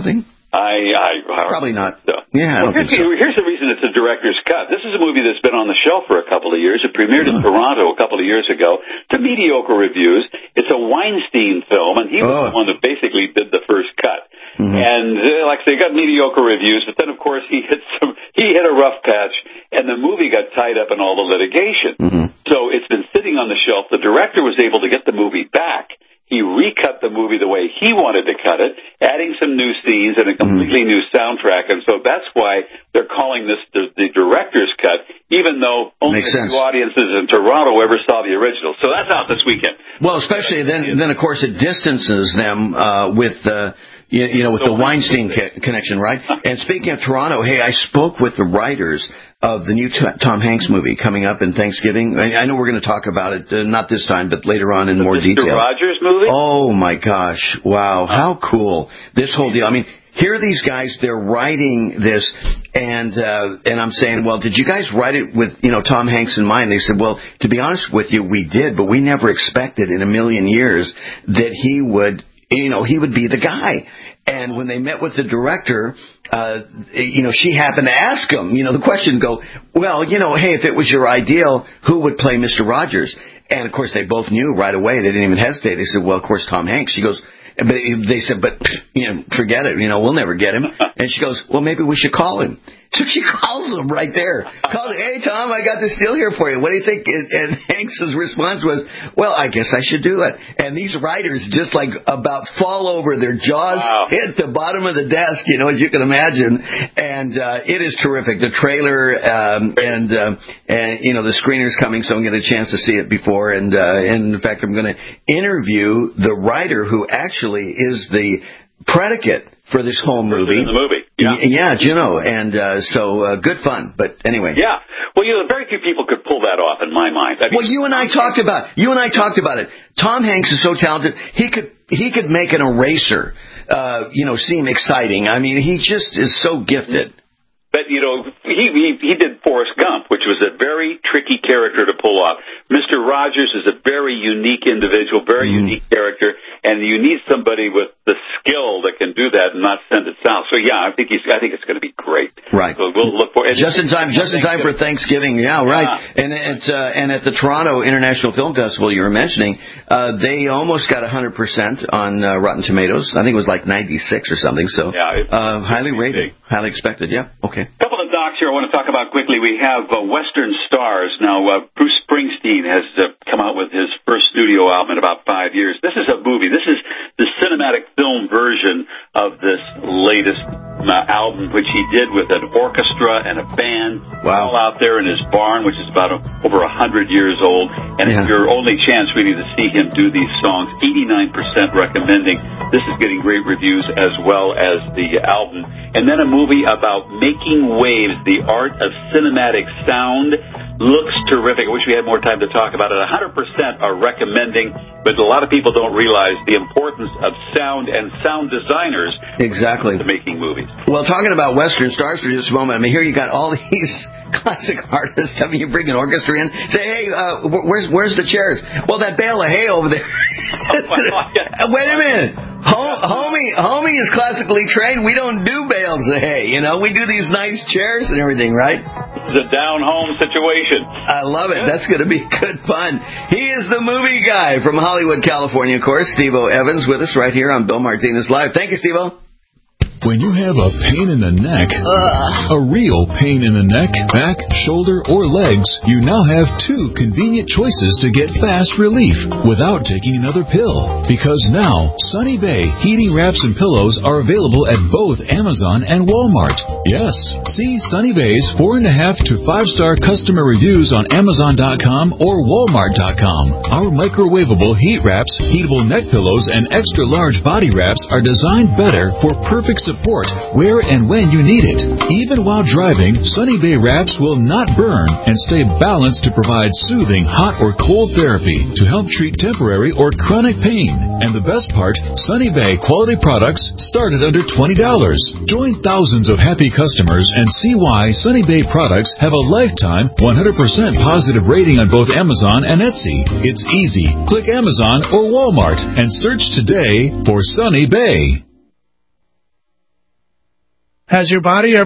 I, I, I Probably not. So. Yeah, I well, don't here's, think so. here's the reason it's a director's cut. This is a movie that's been on the shelf for a couple of years. It premiered in Toronto a couple of years ago to mediocre reviews. It's a Weinstein film, and he was Oh. the one that basically did the first cut. Mm-hmm. And uh, like I say, got mediocre reviews, but then of course he hit some, he hit a rough patch, and the movie got tied up in all the litigation. Mm-hmm. So it's been sitting on the shelf. The director was able to get the movie back. He recut the movie the way he wanted to cut it, adding some new scenes and a completely mm-hmm. new soundtrack. And so that's why they're calling this the, the director's cut, even though only Makes a few sense. audiences in Toronto ever saw the original. So that's out this weekend. Well, especially then, then of course it distances them uh, with. Uh, You, you know, with the, the Weinstein ca- connection, right? And speaking of Toronto, hey, I spoke with the writers of the new t- Tom Hanks movie coming up in Thanksgiving. I, I know we're going to talk about it, uh, not this time, but later on in the more Mister detail. Rogers movie? Oh, my gosh. Wow. How cool. This whole deal. I mean, here are these guys, they're writing this, and uh, and I'm saying, well, did you guys write it with, you know, Tom Hanks in mind? They said, well, to be honest with you, we did, but we never expected in a million years that he would, you know, he would be the guy. And when they met with the director, uh, you know, she happened to ask him, you know, the question go, well, you know, hey, if it was your ideal, who would play Mister Rogers? And, of course, they both knew right away. They didn't even hesitate. They said, well, of course, Tom Hanks. She goes, but they said, but, you know, forget it. You know, we'll never get him. And she goes, well, maybe we should call him. So she calls him right there. Calls, hey, Tom, I got this deal here for you. What do you think? And, and Hanks' response was, well, I guess I should do it. And these writers just like about fall over. Their jaws wow. hit the bottom of the desk, you know, as you can imagine. And uh, it is terrific. The trailer um, and, uh, and, you know, the screener's coming, so I'm going to get a chance to see it before. And, uh, and in fact, I'm going to interview the writer who actually is the predicate for this whole movie. In the movie. Yeah, yeah, Juno, and uh, so uh, good fun. But anyway, yeah. Well, you know, very few people could pull that off, in my mind. I mean, well, you and I talked about you and I talked about it. Tom Hanks is so talented; he could he could make an eraser, uh, you know, seem exciting. I mean, he just is so gifted. But, you know, he, he he did Forrest Gump, which was a very tricky character to pull off. Mister Rogers is a very unique individual, very mm. unique character, and you need somebody with the skill that can do that and not send it south. So, yeah, I think he's. I think it's going to be great. Right. So we'll look for it. Just in time, just in time for Thanksgiving. Yeah, right. Yeah. And at uh, and at the Toronto International Film Festival you were mentioning, uh, they almost got one hundred percent on uh, Rotten Tomatoes. I think it was like ninety-six or something. So yeah, it's, uh, highly rated, big. highly expected. Yeah. Okay. A couple of docs here I want to talk about quickly. We have uh, Western Stars. Now, uh, Bruce Springsteen has uh, come out with his first studio album in about five years. This is a movie. This is the cinematic film version of this latest uh, album, which he did with an orchestra and a band. Wow. All out there in his barn, which is about a, over a hundred years old. And yeah. it's your only chance really to see him do these songs. eighty-nine percent recommending. This is getting great reviews as well as the album. And then a movie about making waves, the art of cinematic sound. Looks terrific. I wish we had more time to talk about it. one hundred percent are recommending, but a lot of people don't realize the importance of sound and sound designers exactly to making movies. Well, talking about Western Stars for just a moment, I mean, here you got all these classic artists. I mean, you bring an orchestra in, say, hey, uh, where's where's the chairs? Well, that bale of hay over there. Oh, wait a minute. Hom- homie, homie is classically trained. We don't do bales of hay, you know. We do these nice chairs and everything, right? It's a down-home situation. I love it. That's going to be good fun. He is the movie guy from Hollywood, California, of course. Steve-O Evans with us right here on Bill Martinez Live. Thank you, Steve-O. When you have a pain in the neck, Ugh. a real pain in the neck, back, shoulder, or legs, you now have two convenient choices to get fast relief without taking another pill. Because now, Sunny Bay heating wraps and pillows are available at both Amazon and Walmart. Yes, see Sunny Bay's four and a half to five star customer reviews on Amazon dot com or Walmart dot com. Our microwavable heat wraps, heatable neck pillows, and extra large body wraps are designed better for perfect support where and when you need it. Even while driving, Sunny Bay wraps will not burn and stay balanced to provide soothing hot or cold therapy to help treat temporary or chronic pain. And the best part, Sunny Bay quality products start at under twenty dollars. Join thousands of happy customers and see why Sunny Bay products have a lifetime one hundred percent positive rating on both Amazon and Etsy. It's easy. Click Amazon or Walmart and search today for Sunny Bay. Has your body ever